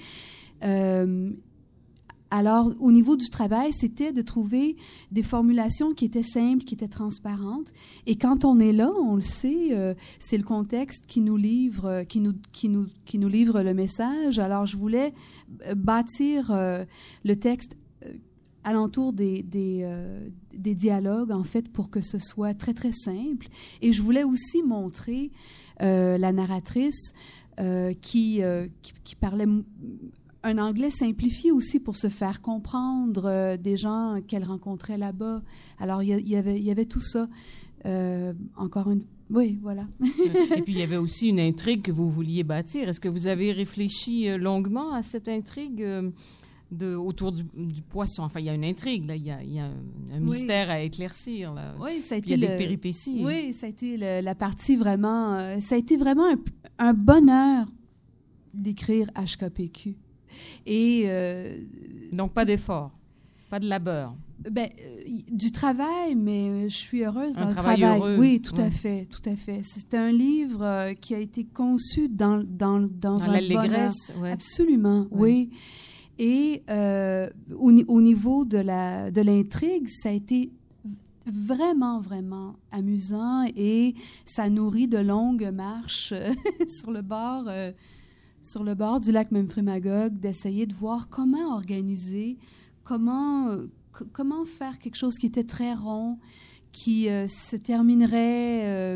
Alors, au niveau du travail, c'était de trouver des formulations qui étaient simples, qui étaient transparentes. Et quand on est là, on le sait, c'est le contexte qui nous livre, qui nous livre le message. Alors, je voulais bâtir le texte alentour des dialogues, en fait, pour que ce soit très, très simple. Et je voulais aussi montrer la narratrice qui parlait un anglais simplifié aussi pour se faire comprendre des gens qu'elle rencontrait là-bas. Alors, il y avait tout ça. Encore une... Oui, voilà. Et puis, il y avait aussi une intrigue que vous vouliez bâtir. Est-ce que vous avez réfléchi longuement à cette intrigue autour du poisson? Enfin, il y a une intrigue, là. Il y a un mystère à éclaircir, là. Oui, ça a été il y a des péripéties. Oui, ça a été la partie vraiment... ça a été vraiment un bonheur d'écrire HKPQ. Et donc, pas d'effort, pas de labeur. Du travail, mais je suis heureuse dans le travail. Heureux. Oui, tout à fait, tout à fait. C'est un livre qui a été conçu dans un l'allégresse, bonheur. Ouais. Absolument, oui. Et au niveau de l'intrigue, ça a été vraiment, vraiment amusant et ça nourrit de longues marches sur le bord du lac Memphremagog, d'essayer de voir comment organiser, comment faire quelque chose qui était très rond, qui se terminerait,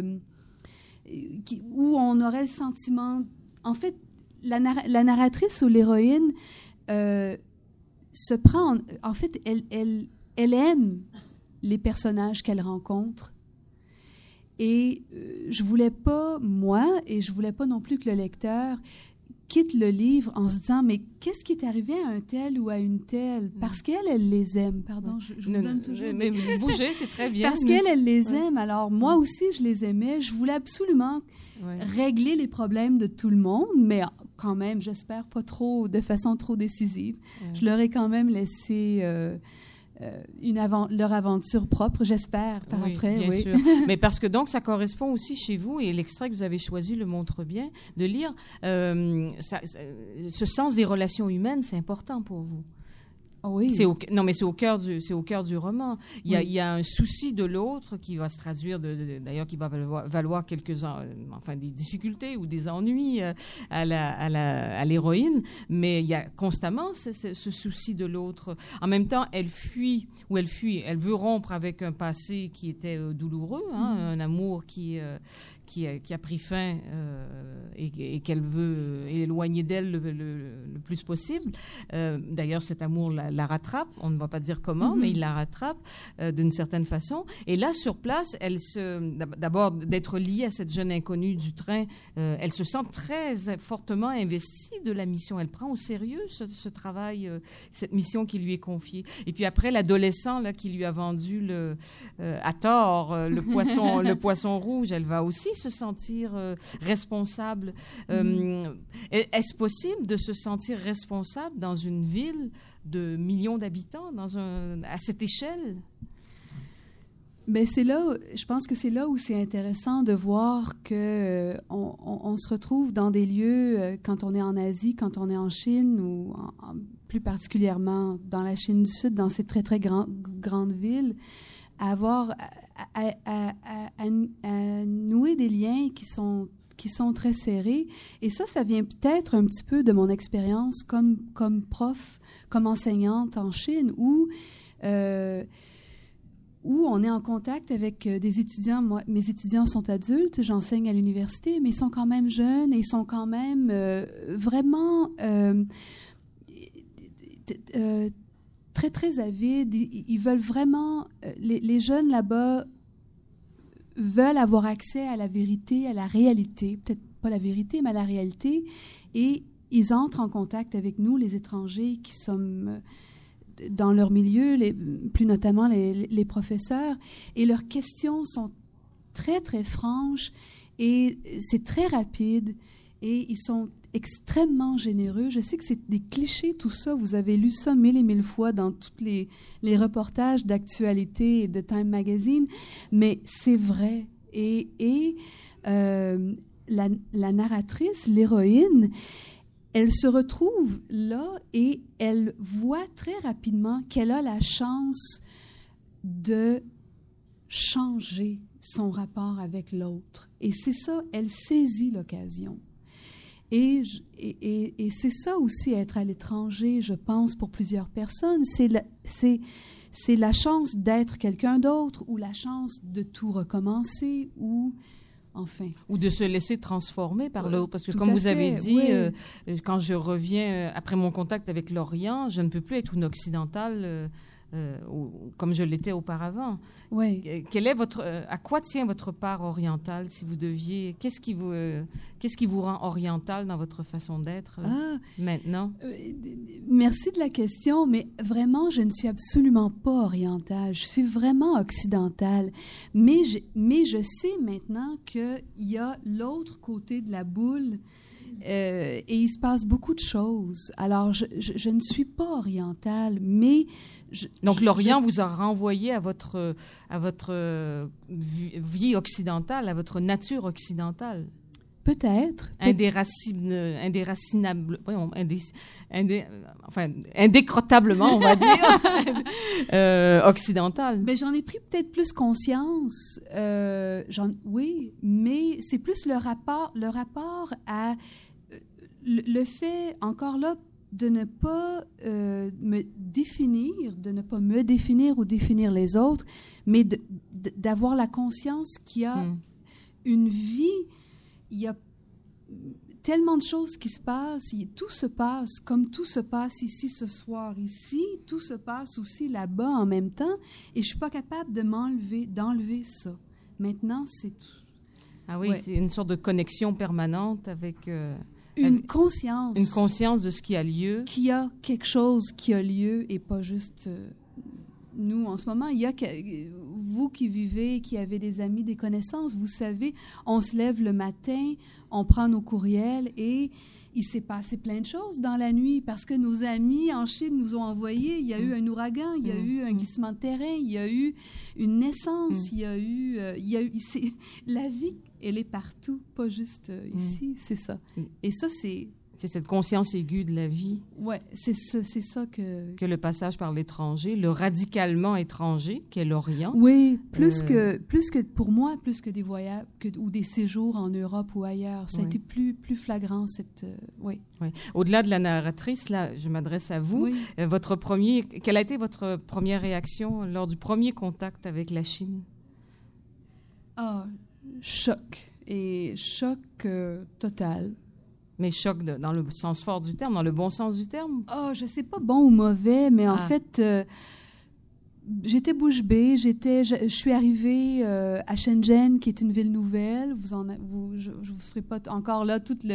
où on aurait le sentiment... En fait, la narratrice ou l'héroïne se prend... En fait, elle aime les personnages qu'elle rencontre. Et je voulais pas, moi, et je voulais pas non plus que le lecteur quitte le livre en se disant, mais qu'est-ce qui est arrivé à un tel ou à une telle? Parce qu'elle les aime. Pardon, je vous donne toujours... Mais bougez, c'est très bien. Parce qu'elle les aime. Alors, moi aussi, je les aimais. Je voulais absolument régler les problèmes de tout le monde, mais quand même, j'espère pas trop, de façon trop décisive. Je leur ai quand même laissé... leur aventure propre, j'espère, par après. Bien sûr. Mais parce que donc, ça correspond aussi chez vous, et l'extrait que vous avez choisi le montre bien, de lire, ce sens des relations humaines, c'est important pour vous. Oui. Non, mais c'est au cœur du roman. Il y a un souci de l'autre qui va se traduire, d'ailleurs, qui va valoir des difficultés ou des ennuis à l'héroïne. Mais il y a constamment ce souci de l'autre. En même temps, elle veut rompre avec un passé qui était douloureux, un amour qui a pris fin et qu'elle veut éloigner d'elle le plus possible. D'ailleurs, cet amour la rattrape. On ne va pas dire comment, mais il la rattrape d'une certaine façon. Et là, sur place, d'abord, d'être liée à cette jeune inconnue du train, elle se sent très fortement investie de la mission. Elle prend au sérieux ce travail, cette mission qui lui est confiée. Et puis après, l'adolescent là, qui lui a vendu à tort le poisson rouge, elle va aussi se sentir responsable. Est-ce possible de se sentir responsable dans une ville de millions d'habitants, à cette échelle? Mais je pense que c'est là où c'est intéressant de voir que on se retrouve dans des lieux, quand on est en Asie, quand on est en Chine, ou plus particulièrement dans la Chine du Sud, dans ces très, très grandes villes, à nouer des liens qui sont très serrés. Et ça vient peut-être un petit peu de mon expérience comme prof, comme enseignante en Chine, où on est en contact avec des étudiants. Moi, mes étudiants sont adultes, j'enseigne à l'université, mais ils sont quand même jeunes et ils sont quand même vraiment très, très avides. Ils veulent vraiment... Les jeunes là-bas veulent avoir accès à la vérité, à la réalité. Peut-être pas la vérité, mais à la réalité. Et ils entrent en contact avec nous, les étrangers, qui sommes dans leur milieu, plus notamment les professeurs, et leurs questions sont très, très franches, et c'est très rapide, et ils sont extrêmement généreux. Je sais que c'est des clichés, tout ça. Vous avez lu ça mille et mille fois dans tous les reportages d'actualité de Time Magazine, mais c'est vrai. Et la narratrice, l'héroïne, elle se retrouve là et elle voit très rapidement qu'elle a la chance de changer son rapport avec l'autre. Et c'est ça, elle saisit l'occasion. Et c'est ça aussi, être à l'étranger, je pense, pour plusieurs personnes. C'est la chance d'être quelqu'un d'autre ou la chance de tout recommencer ou, enfin... Ou de se laisser transformer par l'autre. Parce que comme vous avez dit, quand je reviens, après mon contact avec l'Orient, je ne peux plus être une occidentale comme je l'étais auparavant. Oui. À quoi tient votre part orientale, si vous deviez... Qu'est-ce qui vous rend orientale dans votre façon d'être maintenant? Merci de la question, mais vraiment, je ne suis absolument pas orientale. Je suis vraiment occidentale. Mais je sais maintenant qu'il y a l'autre côté de la boule et il se passe beaucoup de choses. Alors, je ne suis pas orientale, mais... Donc, l'Orient vous a renvoyé à votre vie occidentale, à votre nature occidentale. Peut-être. Indécrottablement, on va dire, occidentale. Mais j'en ai pris peut-être plus conscience. Oui, mais c'est plus le rapport à le fait, encore là, de ne pas me définir ou définir les autres, mais d'avoir la conscience qu'il y a une vie, il y a tellement de choses qui se passent, tout se passe comme tout se passe ici ce soir, ici, tout se passe aussi là-bas en même temps, et je ne suis pas capable d'enlever ça. Maintenant, c'est tout. Ah oui, c'est une sorte de connexion permanente avec... Une conscience. Une conscience de ce qui a lieu. Qu'il y a quelque chose qui a lieu et pas juste nous en ce moment. Il y a vous qui vivez, qui avez des amis, des connaissances, vous savez, on se lève le matin, on prend nos courriels et il s'est passé plein de choses dans la nuit parce que nos amis en Chine nous ont envoyé. Il y a eu un ouragan, il y a eu un glissement de terrain, il y a eu une naissance, il y a eu la vie. Elle est partout, pas juste ici, c'est ça. Et ça, c'est... C'est cette conscience aiguë de la vie. Oui, c'est ça que... Que le passage par l'étranger, le radicalement étranger, qu'est l'Orient. Oui, plus que pour moi, plus que des voyages ou des séjours en Europe ou ailleurs. Ça a été plus flagrant, cette... oui. Au-delà de la narratrice, là, je m'adresse à vous. Oui. Quelle a été votre première réaction lors du premier contact avec la Chine? Choc. Et choc total. Mais choc dans le sens fort du terme, dans le bon sens du terme? Je sais pas bon ou mauvais, mais en fait, j'étais bouche bée. Je suis arrivée à Shenzhen, qui est une ville nouvelle. Je vous ferai pas encore là tout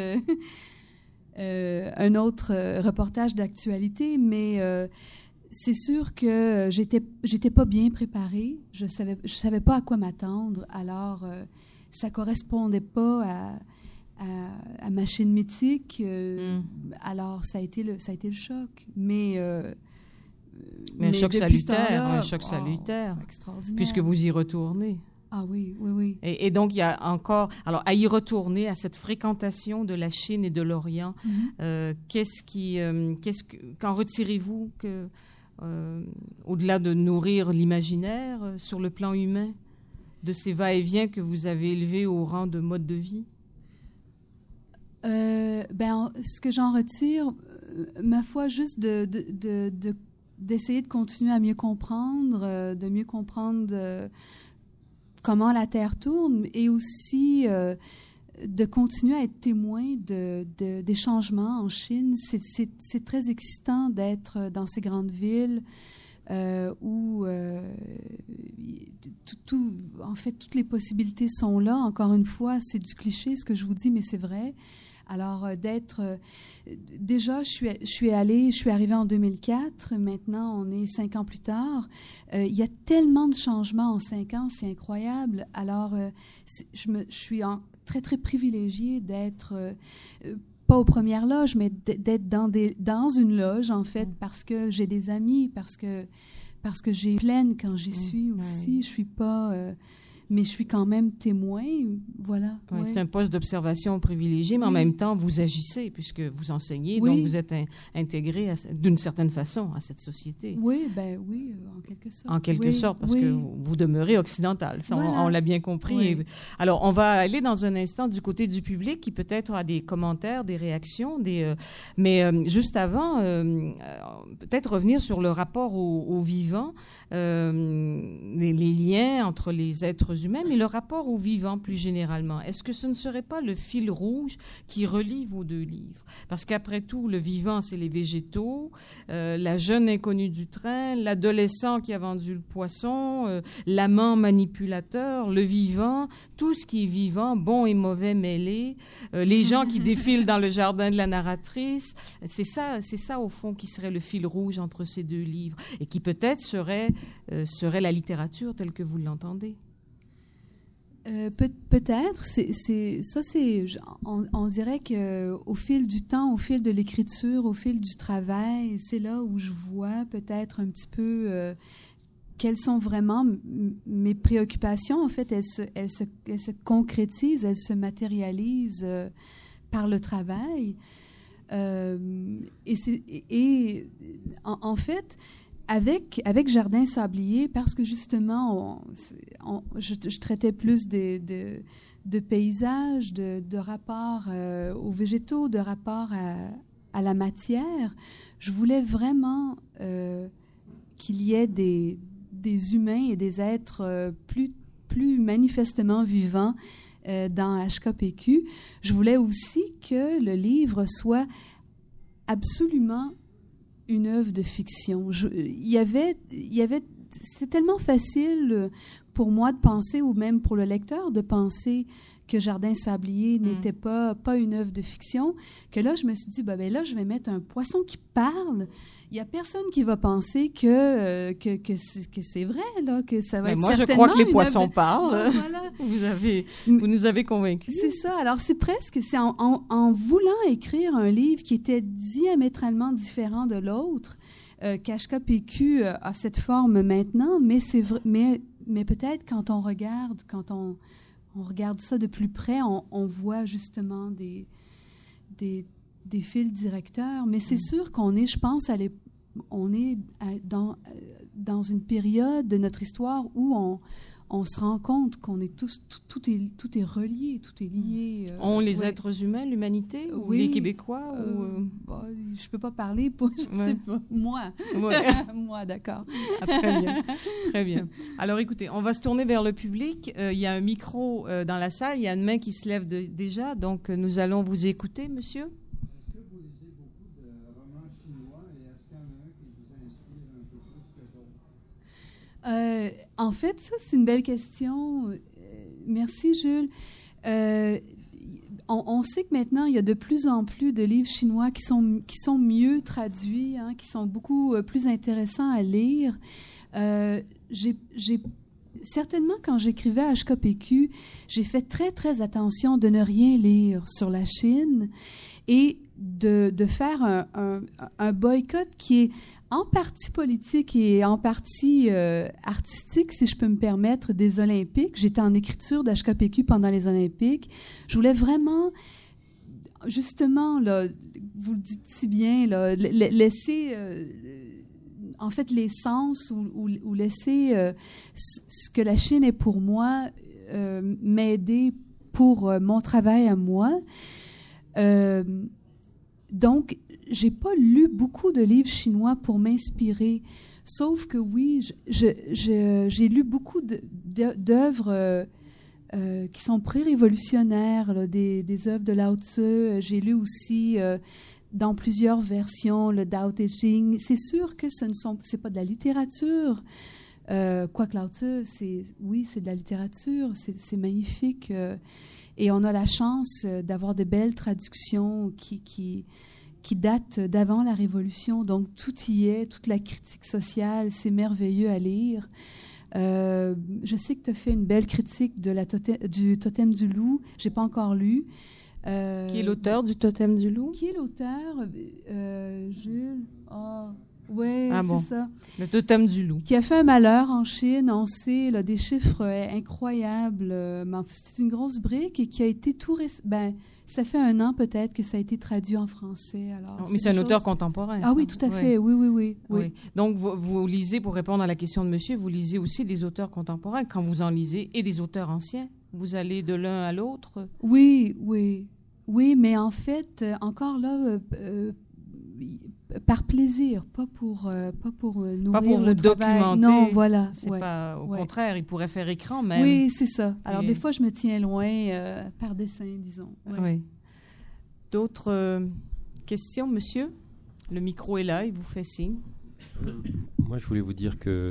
un autre reportage d'actualité, mais c'est sûr que j'étais pas bien préparée. Je savais pas à quoi m'attendre. Alors, ça correspondait pas à ma chaîne mythique. Alors, ça a été le choc. Mais un choc salutaire. Extraordinaire. Puisque vous y retournez. Ah oui, oui, oui. Et donc, il y a encore... Alors, à y retourner, à cette fréquentation de la Chine et de l'Orient, qu'en retirez-vous au-delà de nourrir l'imaginaire sur le plan humain, de ces va-et-vient que vous avez élevés au rang de mode de vie? Ce que j'en retire, ma foi, juste d'essayer de continuer à mieux comprendre, comment la Terre tourne et aussi de continuer à être témoin des changements en Chine. C'est très excitant d'être dans ces grandes villes où en fait, toutes les possibilités sont là. Encore une fois, c'est du cliché ce que je vous dis, mais c'est vrai. Alors, déjà, je suis arrivée en 2004. Maintenant, on est 5 ans plus tard. Il y a tellement de changements en 5 ans, c'est incroyable. Alors, je suis très, très privilégiée d'être... pas aux premières loges, mais d'être dans une loge, en fait, parce que j'ai des amis, parce que j'ai pleine quand j'y suis aussi. Je suis pas... mais je suis quand même témoin, voilà. Oui, c'est un poste d'observation privilégié, mais en même temps, vous agissez, puisque vous enseignez, donc vous êtes intégré d'une certaine façon à cette société. Oui, en quelque sorte. En quelque sorte, parce que vous demeurez occidental, ça, voilà. on l'a bien compris. Oui. Alors, on va aller dans un instant du côté du public, qui peut-être a des commentaires, des réactions, mais juste avant, peut-être revenir sur le rapport au vivant, les liens entre les êtres humains, mais le rapport au vivant plus généralement. Est-ce que ce ne serait pas le fil rouge qui relie vos 2 livres? Parce qu'après tout, le vivant, c'est les végétaux, la jeune inconnue du train, l'adolescent qui a vendu le poisson, l'amant manipulateur, le vivant, tout ce qui est vivant, bon et mauvais mêlés, les gens qui défilent dans le jardin de la narratrice. C'est ça au fond qui serait le fil rouge entre ces 2 livres et qui peut-être serait la littérature telle que vous l'entendez. Peut-être. On dirait qu'au fil du temps, au fil de l'écriture, au fil du travail, c'est là où je vois peut-être un petit peu quelles sont vraiment mes préoccupations. En fait, elles se concrétisent, elles se matérialisent par le travail. En fait, avec Jardin Sablier, parce que justement, je traitais plus de paysages, de rapport aux végétaux, de rapport à la matière, je voulais vraiment qu'il y ait des humains et des êtres plus manifestement vivants dans HKPQ. Je voulais aussi que le livre soit absolument une œuvre de fiction. C'est tellement facile pour moi de penser, ou même pour le lecteur, de penser que Jardin Sablier n'était pas une œuvre de fiction, que là, je me suis dit, là, je vais mettre un poisson qui parle. Il n'y a personne qui va penser que c'est vrai, là, que ça va être moi, certainement je crois que les poissons parlent. Voilà. Vous nous avez convaincus. C'est ça. Alors, c'est en voulant écrire un livre qui était diamétralement différent de l'autre, qu'HKPQ a cette forme maintenant, mais c'est vrai, mais peut-être quand on regarde ça de plus près, on voit justement des fils directeurs. Mais c'est sûr qu'on est, je pense, on est dans une période de notre histoire où on se rend compte qu'on est tout est relié, tout est lié. Les êtres humains, l'humanité, ou les Québécois? Je ne peux pas parler pour... Je sais pas. Moi. Ouais. Moi, d'accord. Très bien. Très bien. Alors, écoutez, on va se tourner vers le public. Il y a un micro dans la salle. Il y a une main qui se lève déjà. Donc, nous allons vous écouter, monsieur. Est-ce que vous lisez beaucoup de romans chinois et est-ce qu'il y en a un qui vous inspire un peu plus que d'autres? En fait, ça, c'est une belle question. Merci, Jules. On sait que maintenant, il y a de plus en plus de livres chinois qui sont mieux traduits, qui sont beaucoup plus intéressants à lire. Certainement, quand j'écrivais à HKPQ, j'ai fait très, très attention de ne rien lire sur la Chine et de faire un boycott qui est en partie politique et en partie artistique, si je peux me permettre, des Olympiques. J'étais en écriture d'HKPQ pendant les Olympiques. Je voulais vraiment, justement, là, vous le dites si bien, là, laisser... en fait, l'essence ou laisser ce que la Chine est pour moi, m'aider pour mon travail à moi. Donc, j'ai pas lu beaucoup de livres chinois pour m'inspirer, sauf que oui, j'ai lu beaucoup d'œuvres qui sont pré-révolutionnaires, là, des œuvres de Lao Tzu. J'ai lu aussi... dans plusieurs versions, le Tao Te Ching. C'est sûr que c'est pas de la littérature. Quoique Lao Tzu, c'est de la littérature. C'est magnifique. Et on a la chance d'avoir de belles traductions qui datent d'avant la Révolution. Donc, tout y est, toute la critique sociale, c'est merveilleux à lire. Je sais que tu as fait une belle critique du Totem du loup. Je n'ai pas encore lu. Qui est l'auteur du Totem du loup? Qui est l'auteur? Jules? Oui, bon. C'est ça. Le Totem du loup. Qui a fait un malheur en Chine, on sait, là, des chiffres incroyables. C'est une grosse brique et qui a été ça fait 1 an peut-être que ça a été traduit en français. Alors, mais c'est un auteur contemporain. Ah oui, tout à fait. Oui. Donc, vous lisez, pour répondre à la question de monsieur, vous lisez aussi des auteurs contemporains quand vous en lisez et des auteurs anciens. Vous allez de l'un à l'autre? Oui, mais en fait, encore là, par plaisir, pas pour nourrir pas pour le vous travail. Documenter. Non, voilà. C'est pas, au contraire, il pourrait faire écran même. Oui, c'est ça. Alors, des fois, je me tiens loin par dessin, disons. Oui. D'autres questions, monsieur? Le micro est là, il vous fait signe. Moi, je voulais vous dire que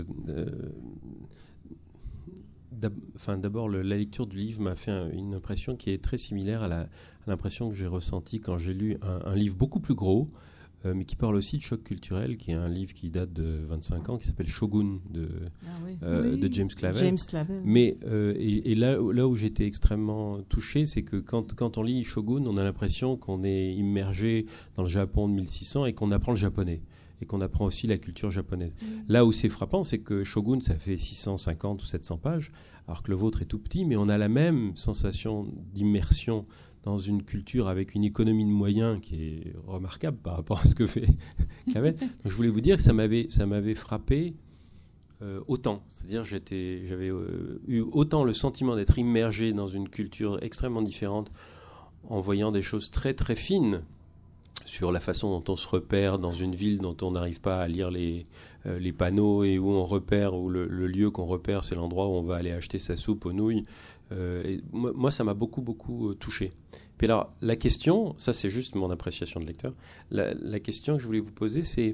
d'abord, la lecture du livre m'a fait une impression qui est très similaire à l'impression que j'ai ressentie quand j'ai lu un livre beaucoup plus gros, mais qui parle aussi de choc culturel, qui est un livre qui date de 25 ans, qui s'appelle Shogun de James Clavell. Mais et là où j'étais extrêmement touché, c'est que quand on lit Shogun, on a l'impression qu'on est immergé dans le Japon de 1600 et qu'on apprend le japonais. Et qu'on apprend aussi la culture japonaise. Là où c'est frappant, c'est que Shogun, ça fait 650 ou 700 pages, alors que le vôtre est tout petit, mais on a la même sensation d'immersion dans une culture avec une économie de moyens qui est remarquable par rapport à ce que fait Clavel. Donc je voulais vous dire que ça m'avait frappé autant. C'est-à-dire j'avais eu autant le sentiment d'être immergé dans une culture extrêmement différente en voyant des choses très très fines sur la façon dont on se repère dans une ville dont on n'arrive pas à lire les panneaux et où on repère, où le lieu qu'on repère, c'est l'endroit où on va aller acheter sa soupe aux nouilles. Et moi, ça m'a beaucoup, beaucoup touché. Puis alors, la question, ça c'est juste mon appréciation de lecteur, la question que je voulais vous poser, c'est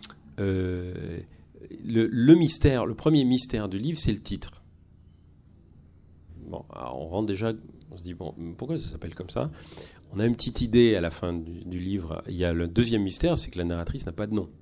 le mystère, le premier mystère du livre, c'est le titre. Bon, alors on rentre déjà, on se dit, bon, pourquoi ça s'appelle comme ça ? On a une petite idée à la fin du livre. Il y a le deuxième mystère, c'est que la narratrice n'a pas de nom.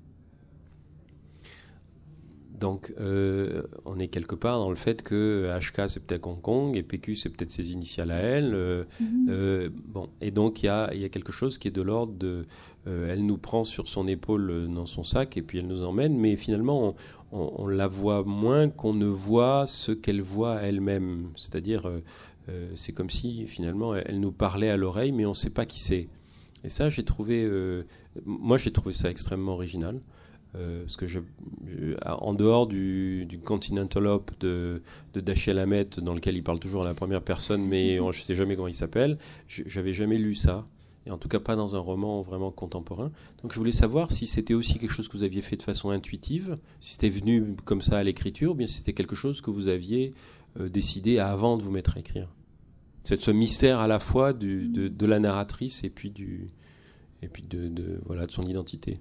Donc, on est quelque part dans le fait que HK, c'est peut-être Hong Kong, et PQ, c'est peut-être ses initiales à elle. Bon, et donc, il y a quelque chose qui est de l'ordre de... elle nous prend sur son épaule dans son sac, et puis elle nous emmène, mais finalement, on la voit moins qu'on ne voit ce qu'elle voit elle-même. C'est-à-dire... c'est comme si, finalement, elle nous parlait à l'oreille, mais on ne sait pas qui c'est. Et ça, moi, j'ai trouvé ça extrêmement original. Parce que en dehors du Continental Op de Dashiell Hammett, dans lequel il parle toujours à la première personne, mais je ne sais jamais comment il s'appelle, j'avais jamais lu ça. Et en tout cas, pas dans un roman vraiment contemporain. Donc, je voulais savoir si c'était aussi quelque chose que vous aviez fait de façon intuitive, si c'était venu comme ça à l'écriture, ou bien si c'était quelque chose que vous aviez décidé avant de vous mettre à écrire. C'est ce mystère à la fois de la narratrice et puis de son identité.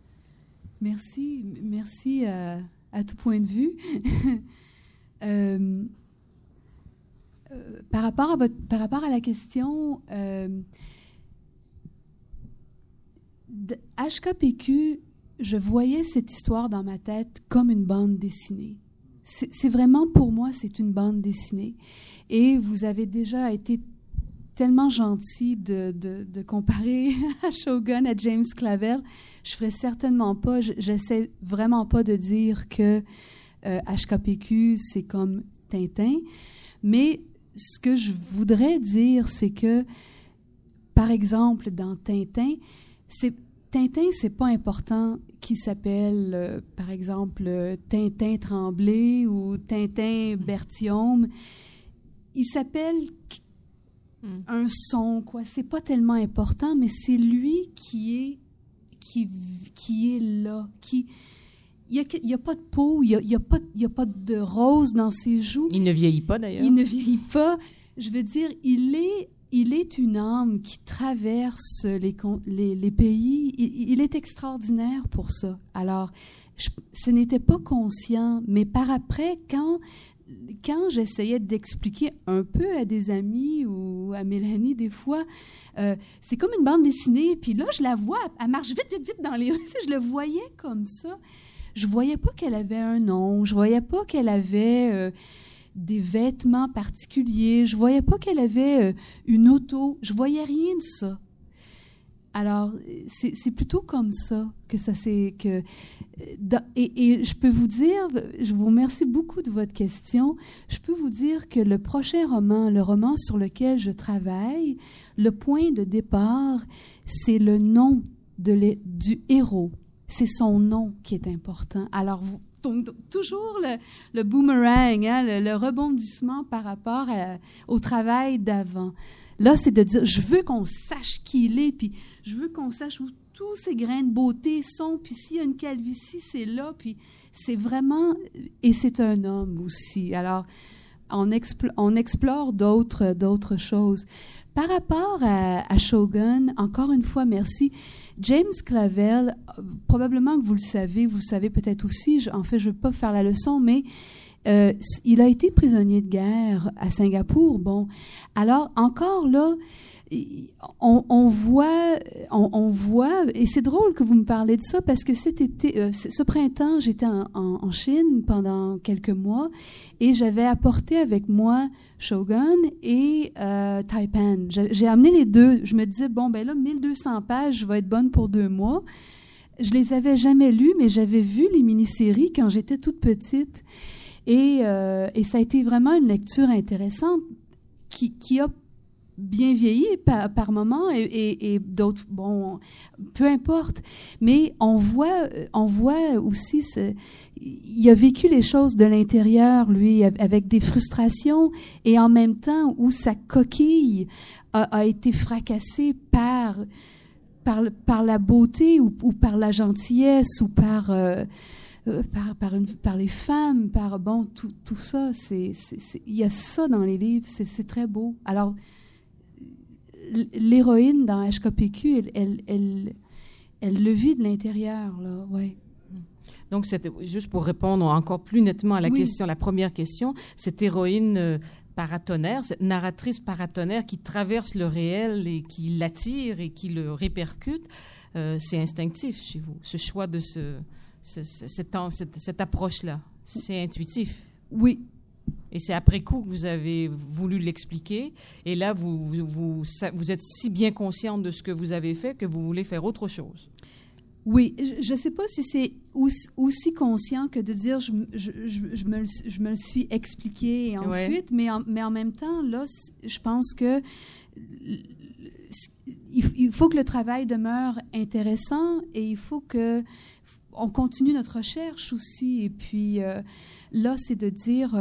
Merci à tout point de vue. Par rapport à la question, HKPQ, je voyais cette histoire dans ma tête comme une bande dessinée. C'est vraiment, pour moi, c'est une bande dessinée. Et vous avez déjà été tellement gentil de comparer à Shogun, à James Clavell. Je ferais certainement pas, j'essaie vraiment pas de dire que HKPQ, c'est comme Tintin. Mais ce que je voudrais dire, c'est que, par exemple, dans Tintin, c'est pas important qu'il s'appelle, par exemple, Tintin Tremblay ou Tintin Berthiaume. Il s'appelle un son, quoi. C'est pas tellement important, mais c'est lui qui est là. Il n'y a pas de peau, il n'y a pas de rose dans ses joues. Il ne vieillit pas, d'ailleurs. Il ne vieillit pas. Je veux dire, il est une âme qui traverse les pays. Il est extraordinaire pour ça. Alors, ce n'était pas conscient, mais par après, quand quand j'essayais d'expliquer un peu à des amis ou à Mélanie des fois, c'est comme une bande dessinée, puis là, je la vois, elle marche vite, vite, vite dans les rues. Je le voyais comme ça. Je voyais pas qu'elle avait un nom, je voyais pas qu'elle avait des vêtements particuliers, je voyais pas qu'elle avait une auto, je voyais rien de ça. Alors, c'est plutôt comme ça que ça s'est... Et je peux vous dire, je vous remercie beaucoup de votre question, je peux vous dire que le prochain roman, le roman sur lequel je travaille, le point de départ, c'est le nom du héros. C'est son nom qui est important. Alors, toujours le boomerang, hein, le rebondissement par rapport au travail d'avant. Là, c'est de dire, je veux qu'on sache qui il est, puis je veux qu'on sache où tous ces grains de beauté sont, puis s'il y a une calvitie, c'est là, puis c'est vraiment... Et c'est un homme aussi. Alors, on explore d'autres choses. Par rapport à Shogun, encore une fois, merci. James Clavell, probablement que vous le savez peut-être aussi, en fait, je ne veux pas faire la leçon, mais il a été prisonnier de guerre à Singapour. Bon, alors encore là, on voit, et c'est drôle que vous me parlez de ça parce que cet été, ce printemps, j'étais en Chine pendant quelques mois et j'avais apporté avec moi Shogun et Taipan. J'ai amené les deux. Je me disais, bon, ben là, 1200 pages, je vais être bonne pour 2 mois. Je les avais jamais lus, mais j'avais vu les mini-séries quand j'étais toute petite. Et ça a été vraiment une lecture intéressante qui a bien vieilli par moments et d'autres, bon, peu importe. Mais on voit aussi, il a vécu les choses de l'intérieur, lui, avec des frustrations et en même temps où sa coquille a été fracassée par la beauté ou par la gentillesse ou par les femmes, tout ça, il y a ça dans les livres, c'est très beau. Alors, l'héroïne dans HKPQ, elle le vit de l'intérieur, là, ouais. Donc, c'était juste pour répondre encore plus nettement à la question, la première question, cette héroïne paratonnerre, cette narratrice paratonnerre qui traverse le réel et qui l'attire et qui le répercute, c'est instinctif chez vous, ce choix de cette approche-là. C'est intuitif. Oui. Et c'est après coup que vous avez voulu l'expliquer. Et là, vous êtes si bien consciente de ce que vous avez fait que vous voulez faire autre chose. Oui. Je ne sais pas si c'est aussi conscient que de dire je me le suis expliqué et ensuite, mais en même temps, là, je pense que il faut que le travail demeure intéressant et il faut que on continue notre recherche aussi. Et puis là, c'est de dire,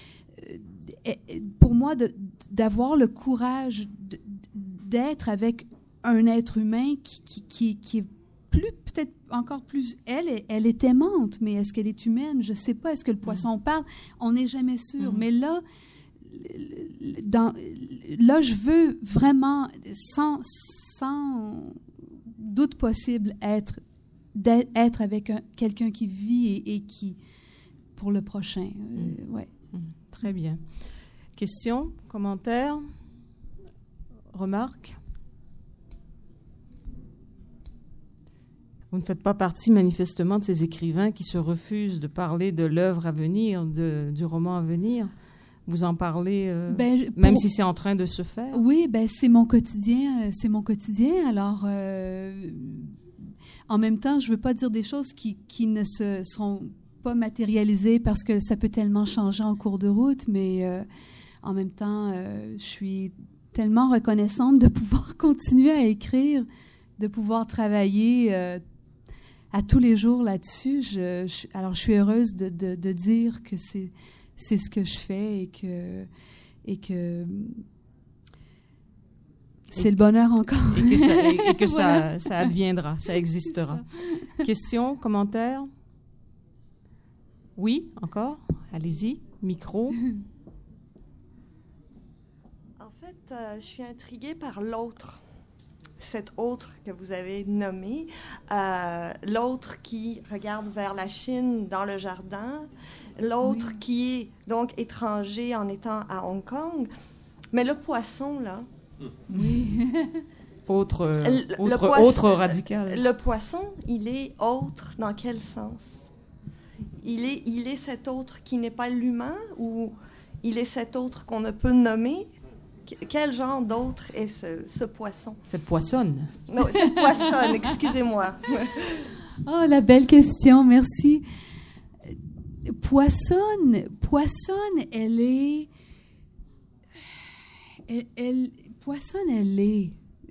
pour moi, d'avoir le courage d'être avec un être humain qui est peut-être encore plus... Elle est aimante, mais est-ce qu'elle est humaine? Je ne sais pas. Est-ce que le poisson parle? On n'est jamais sûr. Mais là, je veux vraiment, sans doute possible, d'être avec quelqu'un qui vit et qui, pour le prochain. Ouais. Très bien. Questions, commentaires, remarques? Vous ne faites pas partie manifestement de ces écrivains qui se refusent de parler de l'œuvre à venir, du roman à venir. Vous en parlez, même si c'est en train de se faire? Oui, c'est mon quotidien. Alors, en même temps, je ne veux pas dire des choses qui ne seront pas matérialisées parce que ça peut tellement changer en cours de route, mais en même temps, je suis tellement reconnaissante de pouvoir continuer à écrire, de pouvoir travailler à tous les jours là-dessus. Alors, je suis heureuse de dire que c'est ce que je fais et que c'est le bonheur encore. Et que Voilà. ça adviendra, ça existera. Questions, commentaires? Oui, encore? Allez-y, micro. En fait, je suis intriguée par l'autre. cet autre que vous avez nommé, l'autre qui regarde vers la Chine dans le jardin, l'autre qui est donc étranger en étant à Hong Kong. Mais le poisson, là... Oui. autre radical. Le poisson, il est autre dans quel sens? Il est cet autre qui n'est pas l'humain ou il est cet autre qu'on ne peut nommer? Quel genre d'autre est ce poisson? Cette poissonne. Non, cette poissonne, excusez-moi. Oh, la belle question, merci. Poissonne, elle est... Poissonne, elle est...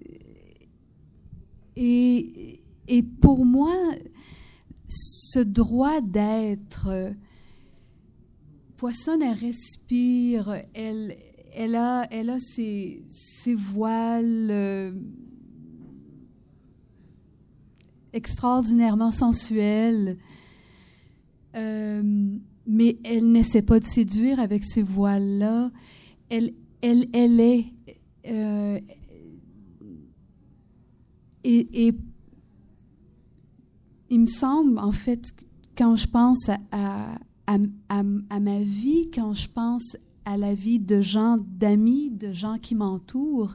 Et pour moi, ce droit d'être... Poissonne, elle respire, elle a ses voiles extraordinairement sensuels, mais elle n'essaie pas de séduire avec ces voiles-là. Elle est... Et il me semble, en fait, quand je pense à ma vie, quand je pense à la vie de gens, d'amis, de gens qui m'entourent,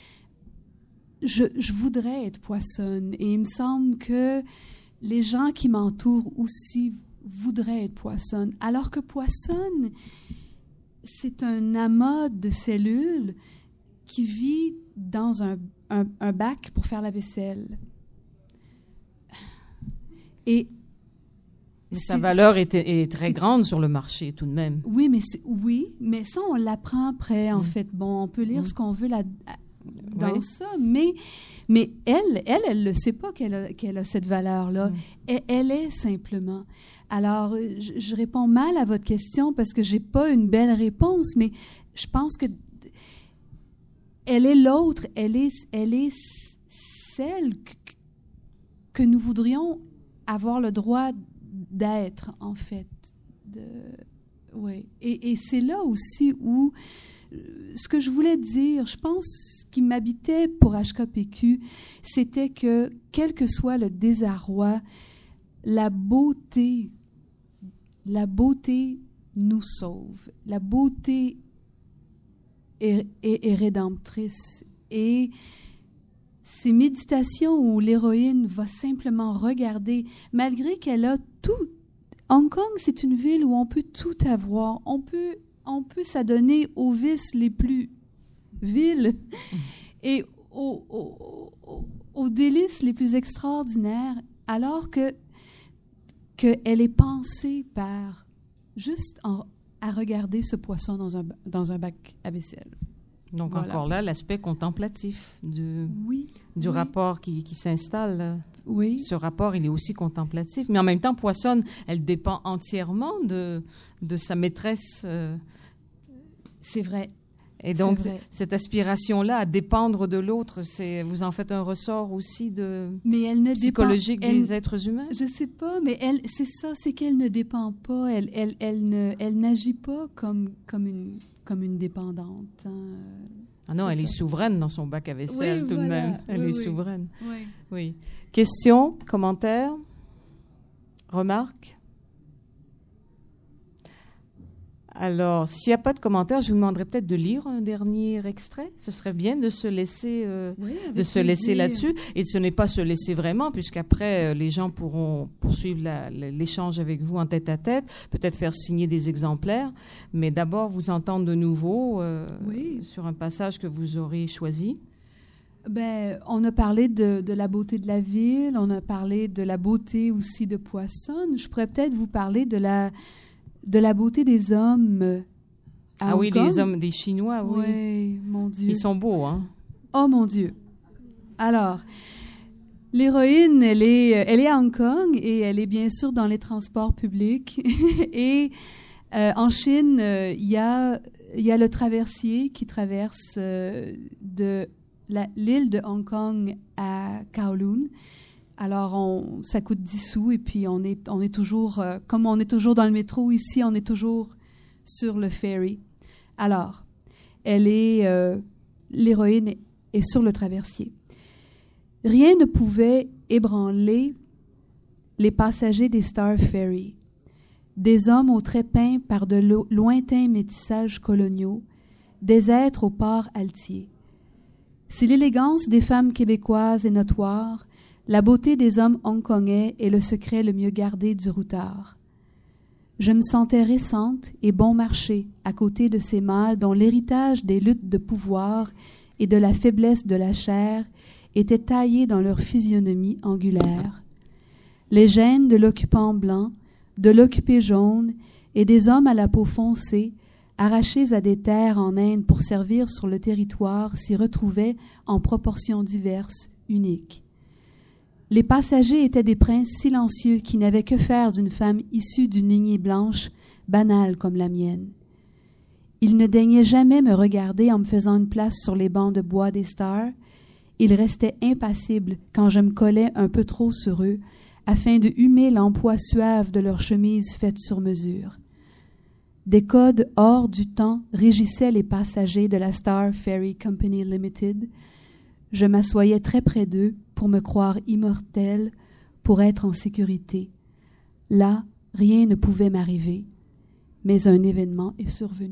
je voudrais être poissonne. Et il me semble que les gens qui m'entourent aussi voudraient être poissonne. Alors que poissonne, c'est un amas de cellules qui vit dans un bac pour faire la vaisselle. Et sa valeur est très grande sur le marché, tout de même. Oui, mais ça, on l'apprend après, en fait. Bon, on peut lire ce qu'on veut dans ça, mais elle ne sait pas qu'elle a cette valeur-là. Elle est simplement. Alors, je réponds mal à votre question parce que je n'ai pas une belle réponse, mais je pense que elle est l'autre, elle est celle que nous voudrions avoir le droit d'être, en fait. Oui. Et c'est là aussi où ce que je voulais dire, je pense, ce qui m'habitait pour HKPQ, c'était que, quel que soit le désarroi, la beauté nous sauve. La beauté est rédemptrice. Et ces méditations où l'héroïne va simplement regarder, malgré qu'elle a tout. Hong Kong, c'est une ville où on peut tout avoir. On peut s'adonner aux vices les plus vils et aux délices les plus extraordinaires, alors qu'elle est pensée par juste à regarder ce poisson dans un bac à vaisselle. Donc, voilà. Encore là, l'aspect contemplatif du rapport qui s'installe. Oui. Ce rapport, il est aussi contemplatif. Mais en même temps, poissonne, elle dépend entièrement de sa maîtresse. C'est vrai. Et donc, cette aspiration-là à dépendre de l'autre, vous en faites un ressort aussi psychologique des êtres humains? Je ne sais pas, mais c'est ça, c'est qu'elle ne dépend pas. Elle n'agit pas comme une dépendante. Hein. Ah non, elle est souveraine dans son bac à vaisselle, tout de même. Elle est souveraine. Oui. Questions, commentaires, remarques? Alors, s'il n'y a pas de commentaires, je vous demanderais peut-être de lire un dernier extrait. Ce serait bien de se laisser, laisser là-dessus. Et ce n'est pas se laisser vraiment, puisqu'après, les gens pourront poursuivre l'échange avec vous en tête-à-tête, peut-être faire signer des exemplaires, mais d'abord vous entendre de nouveau sur un passage que vous aurez choisi. On a parlé de la beauté de la ville, on a parlé de la beauté aussi de Poissonne. Je pourrais peut-être vous parler de la beauté des hommes à Hong Kong. Les hommes des Chinois, oui. Oui, mon Dieu. Ils sont beaux, hein? Oh, mon Dieu. Alors, l'héroïne, elle est à Hong Kong et elle est bien sûr dans les transports publics. Et en Chine, il y a le traversier qui traverse de l'île de Hong Kong à Kowloon. Alors, ça coûte 10 sous et puis on est toujours, comme on est toujours dans le métro ici, on est toujours sur le ferry. Alors, l'héroïne est sur le traversier. Rien ne pouvait ébranler les passagers des Star Ferry, des hommes aux traits peints par de lointains métissages coloniaux, des êtres au port altier. Si l'élégance des femmes québécoises est notoire, la beauté des hommes hongkongais est le secret le mieux gardé du routard. Je me sentais récente et bon marché à côté de ces mâles dont l'héritage des luttes de pouvoir et de la faiblesse de la chair était taillé dans leur physionomie angulaire. Les gènes de l'occupant blanc, de l'occupé jaune et des hommes à la peau foncée, arrachés à des terres en Inde pour servir sur le territoire, s'y retrouvaient en proportions diverses, uniques. Les passagers étaient des princes silencieux qui n'avaient que faire d'une femme issue d'une lignée blanche, banale comme la mienne. Ils ne daignaient jamais me regarder en me faisant une place sur les bancs de bois des stars. Ils restaient impassibles quand je me collais un peu trop sur eux, afin de humer l'empois suave de leurs chemises faites sur mesure. Des codes hors du temps régissaient les passagers de la Star Ferry Company Limited. Je m'assoyais très près d'eux pour me croire immortelle, pour être en sécurité. Là, rien ne pouvait m'arriver, mais un événement est survenu.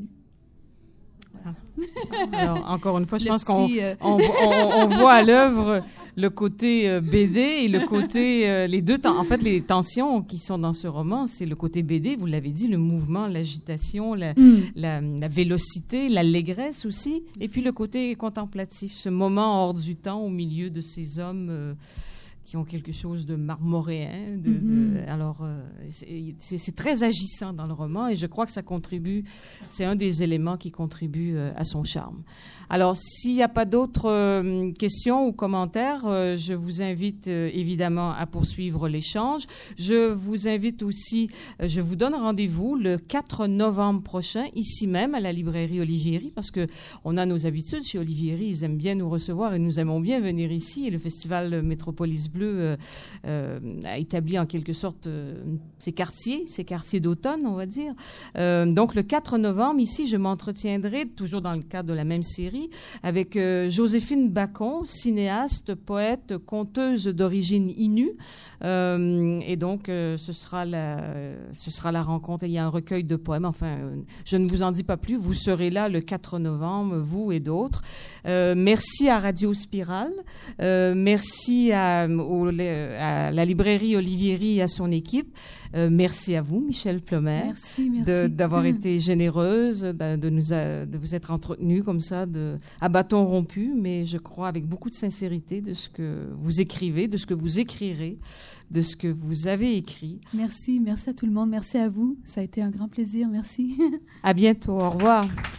Alors, encore une fois, je pense qu'on voit à l'œuvre le côté BD et le côté les deux temps. En fait, les tensions qui sont dans ce roman, c'est le côté BD, vous l'avez dit, le mouvement, l'agitation, la vélocité, l'allégresse aussi, et puis le côté contemplatif, ce moment hors du temps au milieu de ces hommes qui ont quelque chose de marmoréen. Alors, c'est très agissant dans le roman et je crois que ça contribue, c'est un des éléments qui contribue à son charme. Alors, s'il n'y a pas d'autres questions ou commentaires, je vous invite évidemment à poursuivre l'échange. Je vous invite aussi, je vous donne rendez-vous le 4 novembre prochain, ici même à la librairie Olivieri, parce que on a nos habitudes chez Olivieri, ils aiment bien nous recevoir et nous aimons bien venir ici. Et le festival Métropolis Bleu a établi en quelque sorte ces quartiers d'automne, on va dire. Donc le 4 novembre, ici, je m'entretiendrai, toujours dans le cadre de la même série, avec Joséphine Bacon, cinéaste, poète, conteuse d'origine Innu. Et donc, ce sera la rencontre. Il y a un recueil de poèmes. Enfin, je ne vous en dis pas plus. Vous serez là le 4 novembre, vous et d'autres. Merci à Radio Spirale. Merci à la librairie Olivieri et à son équipe. Merci à vous, Michel Plomer. Merci. D'avoir été généreuse, de vous être entretenue comme ça, à bâton rompu, mais je crois avec beaucoup de sincérité de ce que vous écrivez, de ce que vous écrirez, de ce que vous avez écrit. Merci à tout le monde. Merci à vous. Ça a été un grand plaisir. Merci. À bientôt. Au revoir.